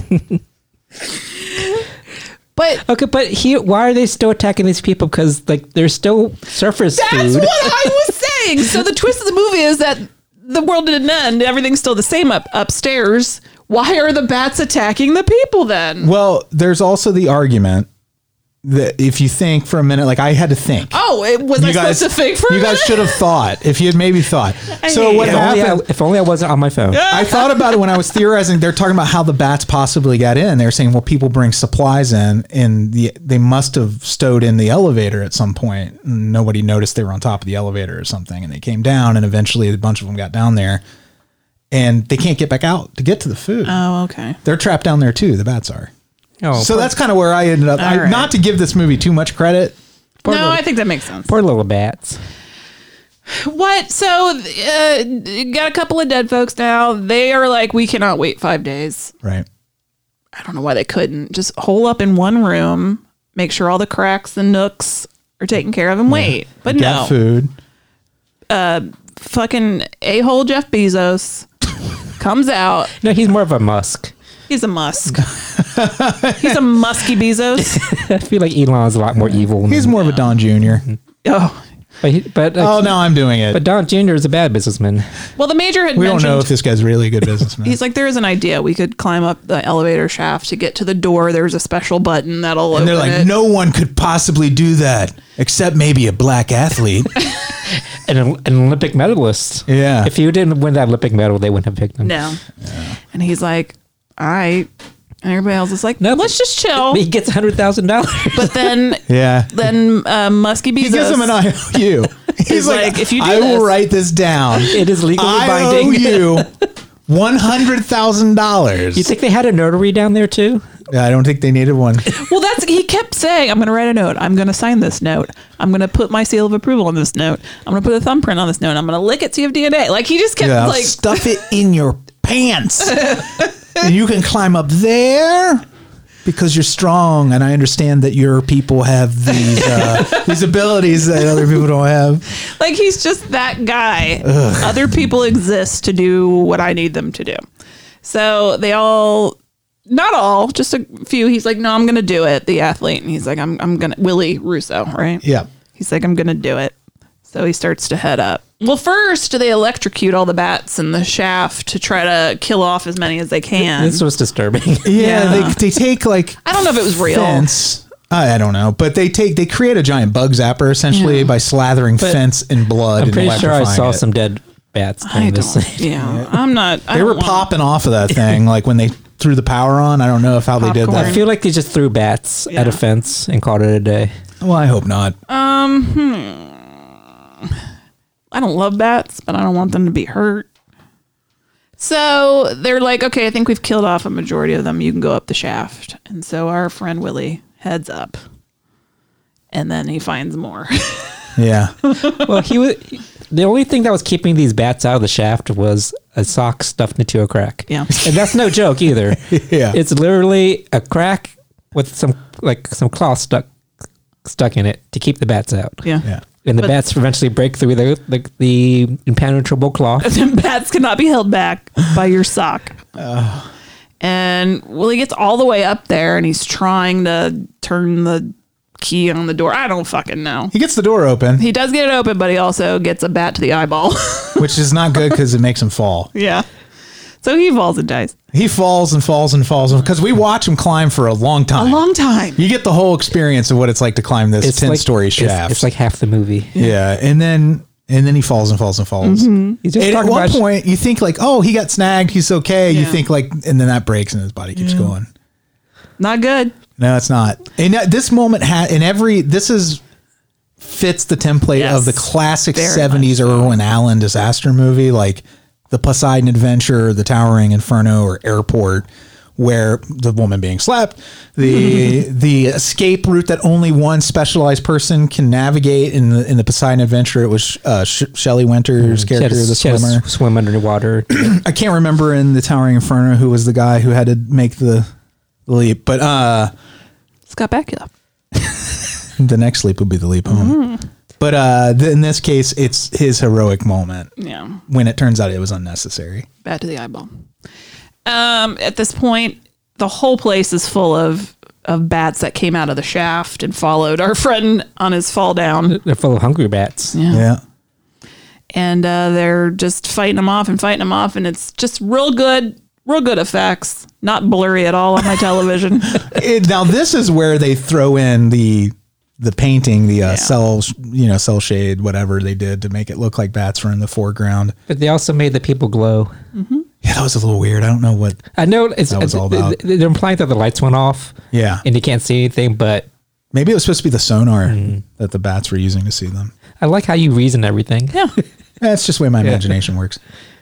S4: But
S5: okay, but here, why are they still attacking these people? Because like they're still surface
S4: That's
S5: food.
S4: what I was saying. So the twist of the movie is that the world didn't end. Everything's still the same up upstairs. Why are the bats attacking the people then?
S3: Well, there's also the argument that if you think for a minute, like I had to think.
S4: Oh, it, was
S3: You
S4: I
S3: guys-
S4: supposed to think for a
S3: You guys
S4: minute?
S3: should have thought. If you had maybe thought. So what
S5: if, only I,
S3: happened?
S5: if only I wasn't on my phone.
S3: I thought about it when I was theorizing. They're talking about how the bats possibly got in. They're saying, well, people bring supplies in, and the they must have stowed in the elevator at some point. And nobody noticed they were on top of the elevator or something, and they came down, and eventually a bunch of them got down there, and they can't get back out to get to the food.
S4: Oh, okay.
S3: They're trapped down there too. The bats are.
S5: Oh,
S3: so
S5: poor-
S3: that's kind of where I ended up. I,
S4: All right.
S3: Not to give this movie too much credit.
S4: No, I think that makes sense.
S5: Poor little bats.
S4: What? So, uh, you got a couple of dead folks now. They are like, we cannot wait five days.
S3: Right.
S4: I don't know why they couldn't. Just hole up in one room, make sure all the cracks and nooks are taken care of, and wait. But
S3: Get
S4: no.
S3: food.
S4: Uh, fucking a-hole Jeff Bezos comes out.
S5: No, he's more of a Musk.
S4: He's a Musk. He's a musky Bezos.
S5: I feel like Elon's a lot more evil.
S3: He's
S5: than,
S3: more of a Don Junior
S4: Oh,
S5: But, he, but like,
S3: Oh, now I'm doing it.
S5: But Don Junior is a bad businessman.
S4: well, the major had
S3: We don't
S4: mentioned.
S3: know if this guy's really a good businessman.
S4: He's like, there is an idea. We could climb up the elevator shaft to get to the door. There's a special button that'll
S3: And
S4: open
S3: they're like,
S4: it.
S3: no one could possibly do that except maybe a black athlete.
S5: And an, an Olympic medalist.
S3: Yeah.
S5: If you didn't win that Olympic medal, they wouldn't have picked him.
S4: No. And he's like, all right. And everybody else is like, no, let's just chill.
S5: He gets one hundred thousand dollars.
S4: But then,
S3: Yeah.
S4: then uh, Muskie Bezos.
S3: He gives him an I O U. He's,
S4: He's like, if you do
S3: I will
S4: this-
S3: write this down.
S5: It is legally
S3: I
S5: binding.
S3: owe you one hundred thousand dollars.
S5: You think they had a notary down there too?
S3: I don't think they needed one.
S4: Well, that's, he kept saying, I'm going to write a note. I'm going to sign this note. I'm going to put my seal of approval on this note. I'm going to put a thumbprint on this note. I'm going to lick it, see if D N A. Like, he just kept
S3: Yeah,
S4: like,
S3: stuff it in your pants. And you can climb up there because you're strong. And I understand that your people have these uh, these abilities that other people don't have.
S4: like, he's just that guy. Other people exist to do what I need them to do. So they all, not all, just a few. He's like, no, I'm going to do it. The athlete. And he's like, I'm, I'm going to, Willie Russo, right?
S3: Yeah.
S4: He's like, I'm going to do it. So he starts to head up. Well, first they electrocute all the bats in the shaft to try to kill off as many as they can.
S5: This was disturbing.
S3: Yeah,
S4: Yeah.
S3: They, they take like
S4: I don't know if it was real.
S3: fence I, I don't know, but they take they create a giant bug zapper essentially
S4: Yeah.
S3: by slathering
S5: But
S3: fence in blood.
S5: I'm
S3: and
S5: pretty sure I
S3: electrifying
S5: saw
S3: it.
S5: some dead bats.
S4: I
S5: Kind of
S4: don't. Yeah, I'm not. I
S3: They
S4: don't
S3: were
S4: want-
S3: popping off of that thing like when they threw the power on. I don't know if how they did
S5: I
S3: that.
S5: feel like they just threw bats
S4: Yeah.
S5: at a fence and called it a day.
S3: Well, I hope not.
S4: Um, hmm. I don't love bats, but I don't want them to be hurt. So they're like, okay, I think we've killed off a majority of them. You can go up the shaft. And so our friend Willie heads up. And then he finds more.
S3: Yeah.
S5: Well, he was the only thing that was keeping these bats out of the shaft was a sock stuffed into a crack.
S4: Yeah,
S5: and that's no joke either.
S3: Yeah,
S5: it's literally a crack with some like some cloth stuck stuck in it to keep the bats out.
S4: Yeah,
S3: yeah.
S5: And the
S4: But-
S5: bats eventually break through the the, the impenetrable cloth.
S4: Bats cannot be held back by your sock.
S3: Oh.
S4: And Willie gets all the way up there and he's trying to turn the key on the door. I don't fucking know.
S3: He gets the door open,
S4: He does get it open, but he also gets a bat to the eyeball.
S3: which is not good because it makes him fall.
S4: Yeah. So he falls and dies.
S3: He falls and falls and falls because we watch him climb for a long time.
S4: A long time.
S3: You get the whole experience of what it's like to climb this
S5: It's
S3: ten
S5: like-
S3: story
S5: it's-
S3: shaft.
S5: It's, like half the movie.
S3: yeah, and then and then he falls and falls and falls.
S4: Mhm.
S5: He's just
S3: And at
S5: talking
S3: one
S5: about-
S3: point, you think like, oh, he got snagged, he's okay. You
S4: Yeah.
S3: think like, and then that breaks and his body keeps
S4: Yeah.
S3: going.
S4: Not good.
S3: No, it's not. And that- this moment had in every this is fits the template
S4: Yes.
S3: of the classic
S4: Very
S3: seventies Irwin Allen disaster movie, like the Poseidon Adventure, the Towering Inferno, or Airport, where the woman being slapped, the the escape route that only one specialized person can navigate. In the in the Poseidon Adventure, it was uh, Sh- Shelley Winter's
S5: She had
S3: character,
S5: to-
S3: the
S5: she had to
S3: swimmer.
S5: s- swim underwater.
S3: I can't remember in the Towering Inferno who was the guy who had to make the leap, but uh,
S4: Scott Bakula.
S3: the next leap would be the leap home. But uh, th- in this case, it's his heroic moment.
S4: Yeah.
S3: When it turns out it was unnecessary.
S4: Bat to the eyeball. Um, at this point, the whole place is full of of bats that came out of the shaft and followed our friend on his fall down.
S5: They're full of hungry bats.
S4: Yeah.
S3: Yeah.
S4: And uh, they're just fighting them off and fighting them off, and it's just real good, real good effects. Not blurry at all on my television.
S3: It, now this is where they throw in the the painting, the uh, cell, you know, cell shade, whatever they did to make it look like bats were in the foreground.
S5: But they also made the people glow.
S4: Mm-hmm.
S3: Yeah, that was a little weird. I don't know what
S5: I know it's,
S3: that was all about.
S5: they're implying that the lights went off.
S3: Yeah.
S5: And you can't see anything, but
S3: Maybe it was supposed to be the sonar that the bats were using to see them.
S5: I like how you reason everything.
S4: Yeah.
S3: That's just the way my
S5: Yeah.
S3: imagination works.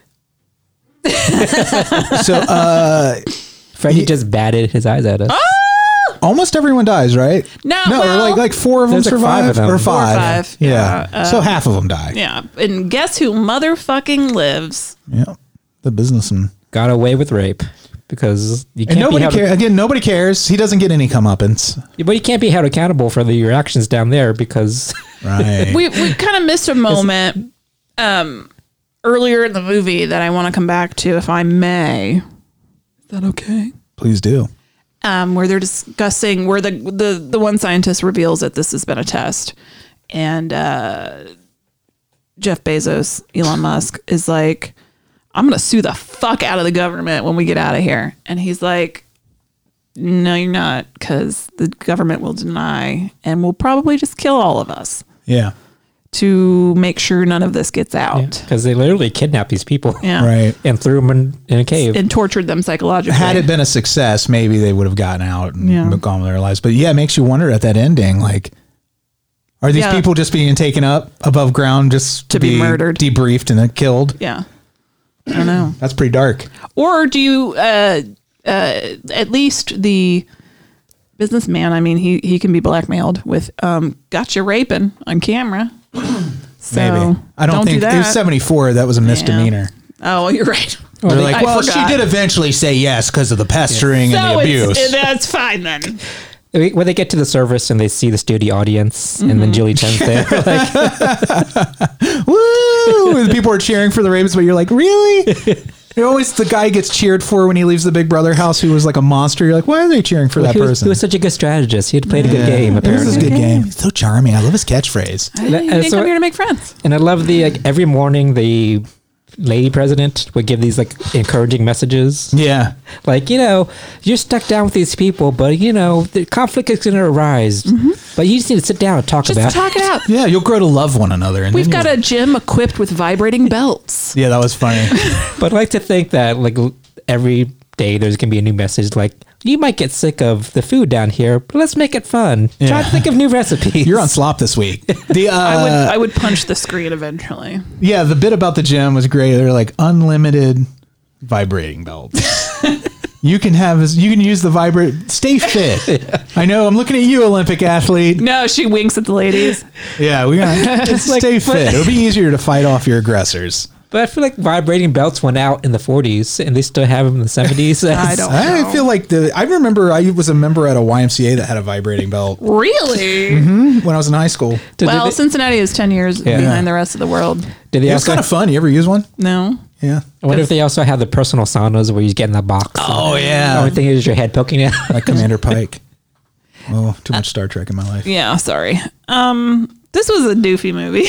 S3: So, uh,
S5: Freddie just batted his eyes at us.
S3: almost everyone dies, right?
S4: No,
S3: no, or
S4: well-
S3: like like four of them
S5: There's like
S3: survive,
S5: five of them.
S3: or
S5: Four or
S3: five.
S4: five,
S3: Yeah,
S4: yeah.
S3: so
S4: Um,
S3: half of them die.
S4: Yeah. And guess who motherfucking lives?
S3: Yeah, the businessman
S5: Got away with rape because you
S3: and
S5: can't
S3: nobody
S5: be held,
S3: cares. Again, nobody cares. He doesn't get any comeuppance.
S5: but you can't be held accountable for the, your actions down there because
S3: Right.
S4: We we kind of missed a moment um, earlier in the movie that I want to come back to, if I may. Is that okay?
S3: Please do.
S4: Um, where they're discussing where the, the the one scientist reveals that this has been a test, and uh, Jeff Bezos, Elon Musk, is like, "I'm gonna sue the fuck out of the government when we get out of here," and he's like, "No, you're not, because the government will deny and will probably just kill all of us
S3: Yeah.
S4: to make sure none of this gets out."
S5: because they literally kidnapped these people,
S4: Yeah.
S3: Right.
S5: and threw them in, in a cave.
S4: And tortured them psychologically.
S3: Had it been a success, maybe they would have gotten out and
S4: Yeah.
S3: gone with their lives. But yeah, it makes you wonder at that ending, like, are these
S4: Yeah.
S3: people just being taken up above ground just to,
S4: To be murdered.
S3: debriefed, and then killed?
S4: Yeah. I don't know.
S3: That's pretty dark.
S4: Or do you, uh, uh, at least the businessman, I mean, he, he can be blackmailed with, um, got you raping on camera. So
S3: Maybe. I don't,
S4: don't
S3: think
S4: do
S3: it
S4: that.
S3: was seventy-four. That was a misdemeanor.
S4: Oh, you're right.
S3: They're like,
S4: I
S3: well,
S4: forgot.
S3: she did eventually say yes because of the pestering
S4: So
S3: and the
S4: it's-
S3: abuse.
S4: that's fine then.
S5: When they get to the service and they see the studio audience, and then Julie Chen's there, like,
S3: Woo! And people are cheering for the Ravens, but you're like, really? You're always the guy gets cheered for when he leaves the Big Brother house who was like a monster. You're like, why are they cheering for that
S5: he was,
S3: person?
S5: he was such a good strategist. He had played a good
S3: Yeah.
S5: game.
S3: It was
S5: Apparently,
S3: a good game. He's so charming. I love his catchphrase.
S4: You didn't
S5: so-
S4: come here to make friends.
S5: And I love the like every morning the lady president would give these like encouraging messages.
S3: Yeah.
S5: Like, you know, you're stuck down with these people, but you know, the conflict is going to arise. Mm-hmm. But you just need to sit down and talk
S4: Just
S5: about it.
S4: talk it out.
S3: Yeah, you'll grow to love one another. And
S4: We've
S3: then
S4: got
S3: you'll-
S4: a gym equipped with vibrating belts.
S3: Yeah, that was funny.
S5: But I like to think that like every day there's going to be a new message like, you might get sick of the food down here, but let's make it fun.
S3: Yeah.
S5: Try to think of new recipes.
S3: You're on slop this week. The uh,
S4: I would I would punch the screen eventually.
S3: yeah, the bit about the gym was great. They're like unlimited vibrating belts. You can have you can use the vibrate. Stay fit. I know. I'm looking at you, Olympic athlete.
S4: No, she winks at the ladies.
S3: Yeah, we got to
S5: like-
S3: stay fit. It'll be easier to fight off your aggressors.
S5: But I feel like vibrating belts went out in the forties and they still have them in the seventies.
S4: I don't
S3: I
S4: know.
S3: feel like the. I remember I was a member at a Y M C A that had a vibrating belt.
S4: Really?
S3: Mm-hmm, when I was in high school.
S5: Did
S4: Well,
S5: they-
S4: Cincinnati is ten years
S5: Yeah.
S4: behind the rest of the world.
S5: Did they
S3: It was
S5: also,
S3: kind of fun. You ever use one?
S4: No.
S3: Yeah.
S5: I wonder if they also have the personal saunas where you get in the box.
S3: Oh,
S5: The
S3: yeah.
S5: only thing is your head poking out.
S3: Like Commander Pike. Oh, too much Star Trek in my life.
S4: Yeah, sorry. Um, this was a doofy movie.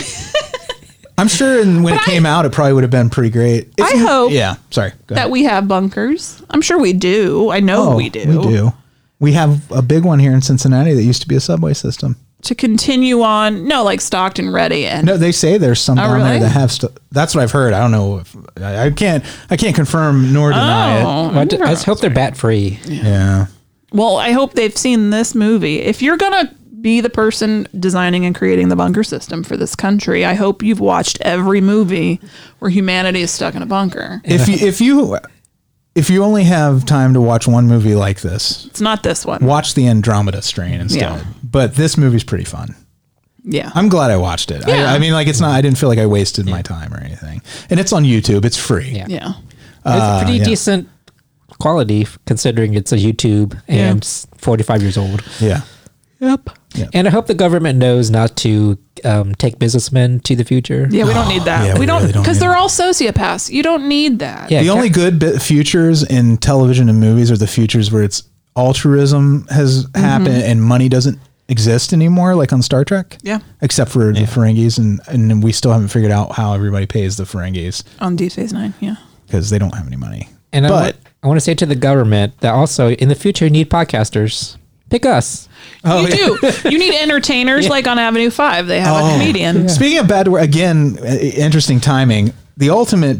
S3: I'm sure and when it came out, it probably would have been pretty great. If
S4: I
S3: you-
S4: hope
S3: Yeah. Sorry. Go
S4: that
S3: ahead.
S4: we have bunkers. I'm sure we do. I know
S3: Oh,
S4: we do.
S3: We do. We have a big one here in Cincinnati that used to be a subway system.
S4: To continue on, no, like Stockton Ready and
S3: No, they say there's some
S4: Oh,
S3: down there
S4: really?
S3: that have. St- that's what I've heard. I don't know. If, I, I can't. I can't confirm nor deny
S4: Oh,
S5: Well, I d- I just hope they're bat free.
S3: it. Yeah.
S4: Well, I hope they've seen this movie. If you're gonna be the person designing and creating the bunker system for this country, I hope you've watched every movie where humanity is stuck in a bunker.
S3: If you if you if you only have time to watch one movie like this,
S4: It's not this one.
S3: watch the Andromeda Strain instead.
S4: Yeah.
S3: But this movie's pretty fun.
S4: Yeah.
S3: I'm glad I watched it.
S4: Yeah.
S3: I, I mean, like it's not. I didn't feel like I wasted my time or anything. And it's on YouTube. It's free.
S5: Yeah.
S4: Yeah.
S3: Uh,
S5: It's pretty
S3: yeah.
S5: decent quality f- considering it's a YouTube
S4: Yeah.
S5: and s- forty-five years old.
S3: Yeah.
S4: Yep.
S5: And I hope the government knows not to um, take businessmen to the future.
S4: Yeah, we don't need that.
S3: Yeah,
S4: we,
S3: we
S4: don't
S3: really don't
S4: because
S3: need
S4: they're all sociopaths. You don't need that.
S5: Yeah,
S3: the only good bit futures in television and movies are the futures where it's altruism has happened and money doesn't exist anymore, like on Star Trek.
S4: Yeah.
S3: Except for the Ferengis, and and we still haven't figured out how everybody pays the Ferengis
S4: On Deep Space Nine. Yeah.
S3: because they don't have any money.
S5: And I,
S3: but
S5: wa- I want to say to the government that also in the future you need podcasters. Pick us.
S3: oh,
S4: you
S3: yeah.
S4: do. You need entertainers like on Avenue Five. They have a
S3: Oh.
S4: comedian.
S3: Speaking of bad to worst, again, uh, interesting timing. The ultimate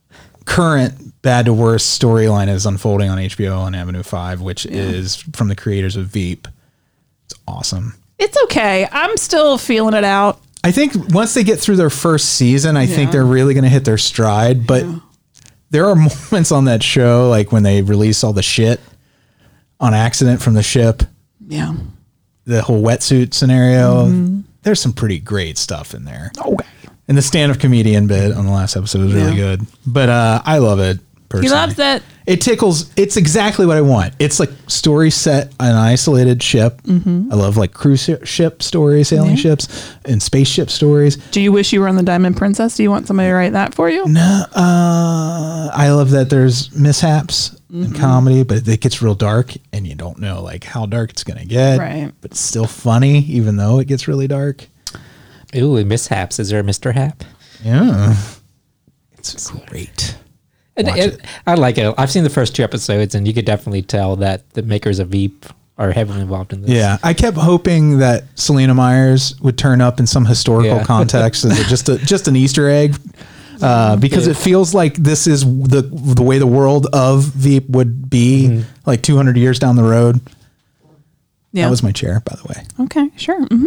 S3: current bad to worst storyline is unfolding on H B O on Avenue Five, which is from the creators of Veep. It's awesome.
S4: It's okay. I'm still feeling it out.
S3: I think once they get through their first season, I think
S4: Yeah.
S3: they're really going to hit their stride. But there are moments on that show, like when they release all the shit on accident from the ship,
S4: Yeah.
S3: the whole wetsuit scenario.
S4: Mm-hmm.
S3: There's some pretty great stuff in there.
S4: Okay.
S3: And the stand-up comedian bit on the last episode was really
S4: Yeah.
S3: good. But uh, I love it personally.
S4: He loves it.
S3: It tickles. It's exactly what I want. It's like story set on an isolated ship. I love like cruise shi- ship stories, sailing
S4: Mm-hmm. Yeah.
S3: ships, and spaceship stories.
S4: Do you wish you were on the Diamond Princess? Do you want somebody to write that for you?
S3: No, uh, I love that there's mishaps
S4: Mm-hmm.
S3: in comedy, but it gets real dark, and you don't know like how dark it's gonna get.
S4: Right.
S3: But it's still funny, even though it gets really dark.
S5: Ooh, and mishaps. Is there a Mister Hap?
S3: Yeah, it's great.
S5: And
S3: Watch
S5: it,
S3: it.
S5: I like it. I've seen the first two episodes, and you could definitely tell that the makers of Veep are heavily involved in this.
S3: Yeah, I kept hoping that Selena Myers would turn up in some historical
S5: Yeah.
S3: context as a, just a, just an Easter egg, uh, because
S5: Yeah.
S3: it feels like this is the the way the world of Veep would be
S5: Mm-hmm.
S3: like two hundred years down the road.
S4: Yeah.
S3: That was my chair, by the way.
S4: Okay, sure. hmm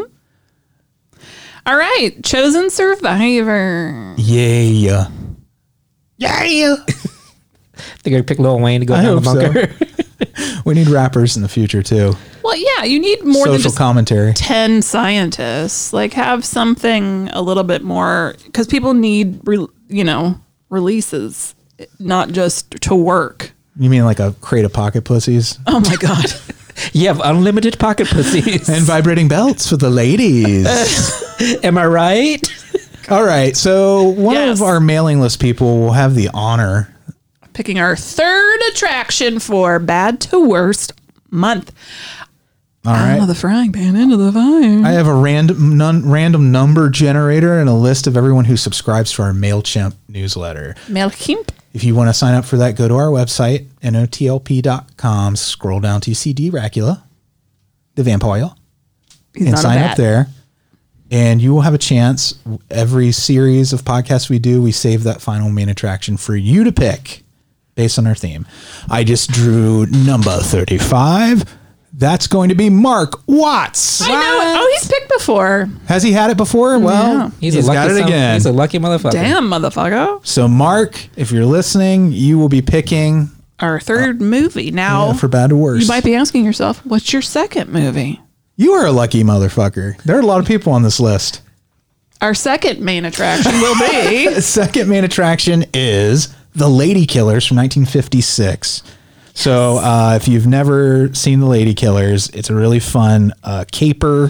S4: All right. Chosen Survivor.
S3: Yeah, yeah.
S5: They're going to pick Lil Wayne to go
S3: I
S5: down the
S3: hope so.
S5: bunker.
S3: We need rappers in the future too.
S4: Well, yeah, you need more than
S3: Social
S4: just
S3: commentary.
S4: ten scientists. Like, have something a little bit more, because people need, re, you know, releases, not just to work.
S3: You mean like a crate of pocket pussies
S4: Oh my God.
S5: You have unlimited pocket pussies.
S3: and vibrating belts for the ladies?
S5: Am I right?
S3: All right, so one
S4: Yes.
S3: of our mailing list people will have the honor.
S4: Picking our third attraction for Bad to Worst month.
S3: All right.
S4: Out of the frying pan into the fire.
S3: I have a random non, random number generator and a list of everyone who subscribes to our MailChimp newsletter.
S4: MailChimp.
S3: If you want to sign up for that, go to our website, N O T L P dot com, scroll down to see Dracula, the vampire,
S4: He's
S3: and
S4: not a
S3: sign
S4: bat.
S3: up there. And you will have a chance. Every series of podcasts we do, we save that final main attraction for you to pick based on our theme. I just drew number thirty-five. That's going to be Mark Watts.
S4: I know. Oh, he's picked before.
S3: Has he had it before? Well,
S4: Yeah.
S5: He's,
S3: he's
S5: a lucky
S3: got it
S5: son-
S3: again.
S5: He's a lucky motherfucker.
S4: Damn, motherfucker.
S3: So, Mark, if you're listening, you will be picking
S4: Our third movie. Now,
S3: yeah, for bad or worse.
S4: you might be asking yourself, what's your second movie?
S3: You are a lucky motherfucker. There are a lot of people on this list.
S4: Our second main attraction will be
S3: The second main attraction is The Lady Killers from nineteen fifty-six. So uh, if you've never seen The Lady Killers, it's a really fun uh, caper.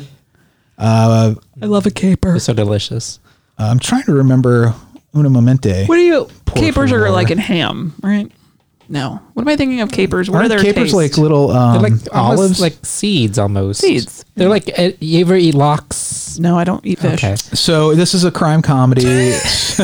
S3: Uh,
S4: I love a caper.
S5: It's so delicious.
S3: I'm trying to remember Una Momente.
S4: What do you
S3: Pour
S4: capers
S3: from
S4: are
S3: water.
S4: like in ham, right? No. What am I thinking of capers? What
S3: Aren't
S4: are their
S3: capers
S4: tastes?
S3: like little um,
S5: They're like almost
S3: olives?
S5: like seeds almost.
S4: Seeds.
S5: They're like, uh, you ever eat lox?
S4: No, I don't eat fish.
S5: Okay.
S3: So this is a crime comedy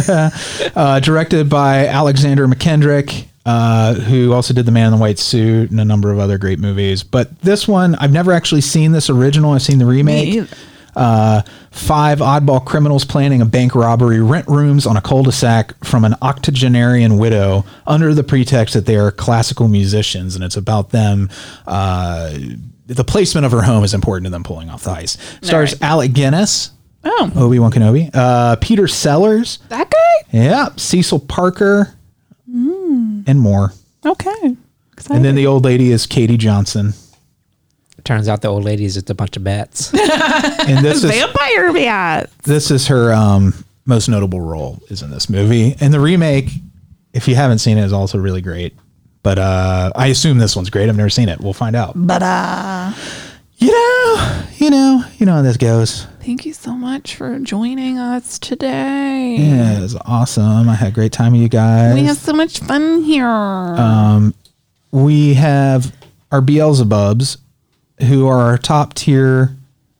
S3: uh, directed by Alexander McKendrick, uh, who also did The Man in the White Suit and a number of other great movies. But this one, I've never actually seen this original. I've seen the remake.
S4: Me either.
S3: Uh, five oddball criminals planning a bank robbery rent rooms on a cul-de-sac from an octogenarian widow under the pretext that they are classical musicians, and it's about them. Uh, the placement of her home is important to them pulling off the heist. Stars
S4: right.
S3: Alec Guinness,
S4: Oh,
S3: Obi-Wan Kenobi, uh, Peter Sellers,
S4: that guy?
S3: yeah, Cecil Parker, and more.
S4: Okay. Excited.
S3: And then the old lady is Katie Johnson.
S5: Turns out the old lady is just a bunch of bats.
S3: And this is
S4: Vampire Bat.
S3: this is her um, most notable role is in this movie. And the remake, if you haven't seen it, is also really great. But uh, I assume this one's great. I've never seen it. We'll find out.
S4: But uh,
S3: You know, you know, you know how this goes.
S4: thank you so much for joining us today.
S3: Yeah, it was awesome. I had a great time with you guys.
S4: We have so much fun here.
S3: Um, we have our Beelzebubs, who are our top tier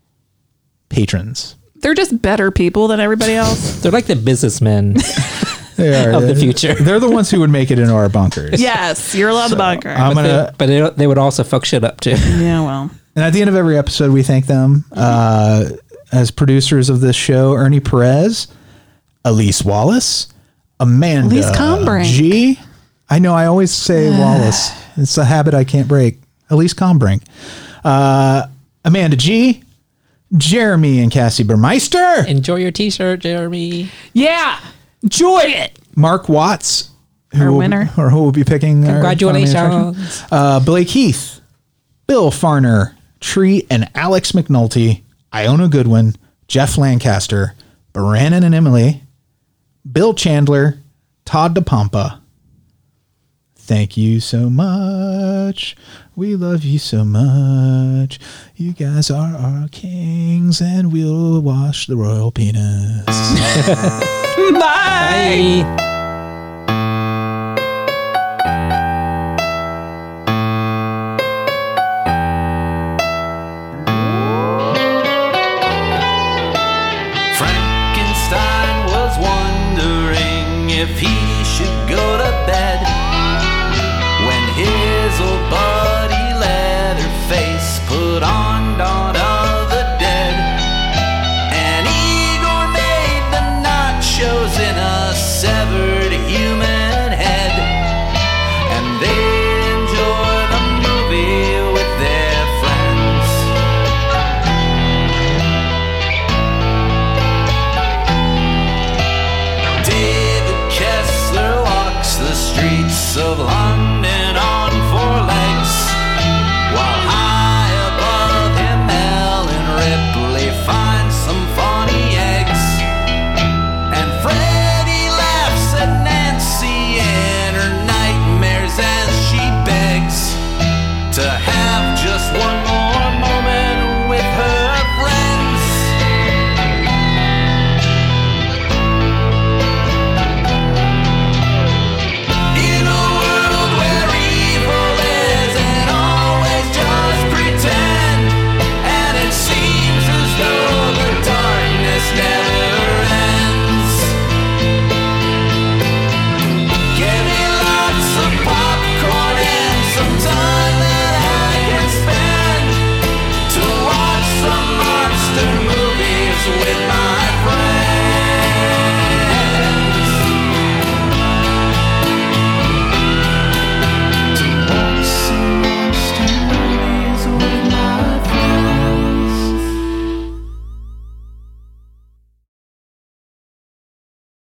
S3: patrons.
S4: They're just better people than everybody else.
S5: They're like the businessmen
S3: They are
S5: of the future.
S3: They're the ones who would make it into our bunkers.
S4: Yes, you're allowed to bunker.
S3: I'm
S5: but
S3: gonna,
S5: they, but they, they would also fuck shit up too.
S4: yeah, well.
S3: and at the end of every episode, we thank them uh, as producers of this show: Ernie Perez, Elise Wallace, Amanda
S4: Elise Combrink.
S3: G. I know I always say Wallace. It's a habit I can't break. Elise Combrink, uh, Amanda G, Jeremy and Cassie Burmeister,
S5: Enjoy your t-shirt, Jeremy.
S4: Yeah, enjoy it.
S3: Mark Watts, who
S4: Our
S3: will-
S4: winner.
S3: or who will be picking our
S5: Congratulations.
S3: final attraction. Uh, Blake Heath, Bill Farner, Tree and Alex McNulty, Iona Goodwin, Jeff Lancaster, Brandon and Emily, Bill Chandler, Todd DePompa. Thank you so much. We love you so much. You guys are our kings, and we'll wash the royal penis.
S4: Bye.
S5: Bye.
S17: Frankenstein was wondering if he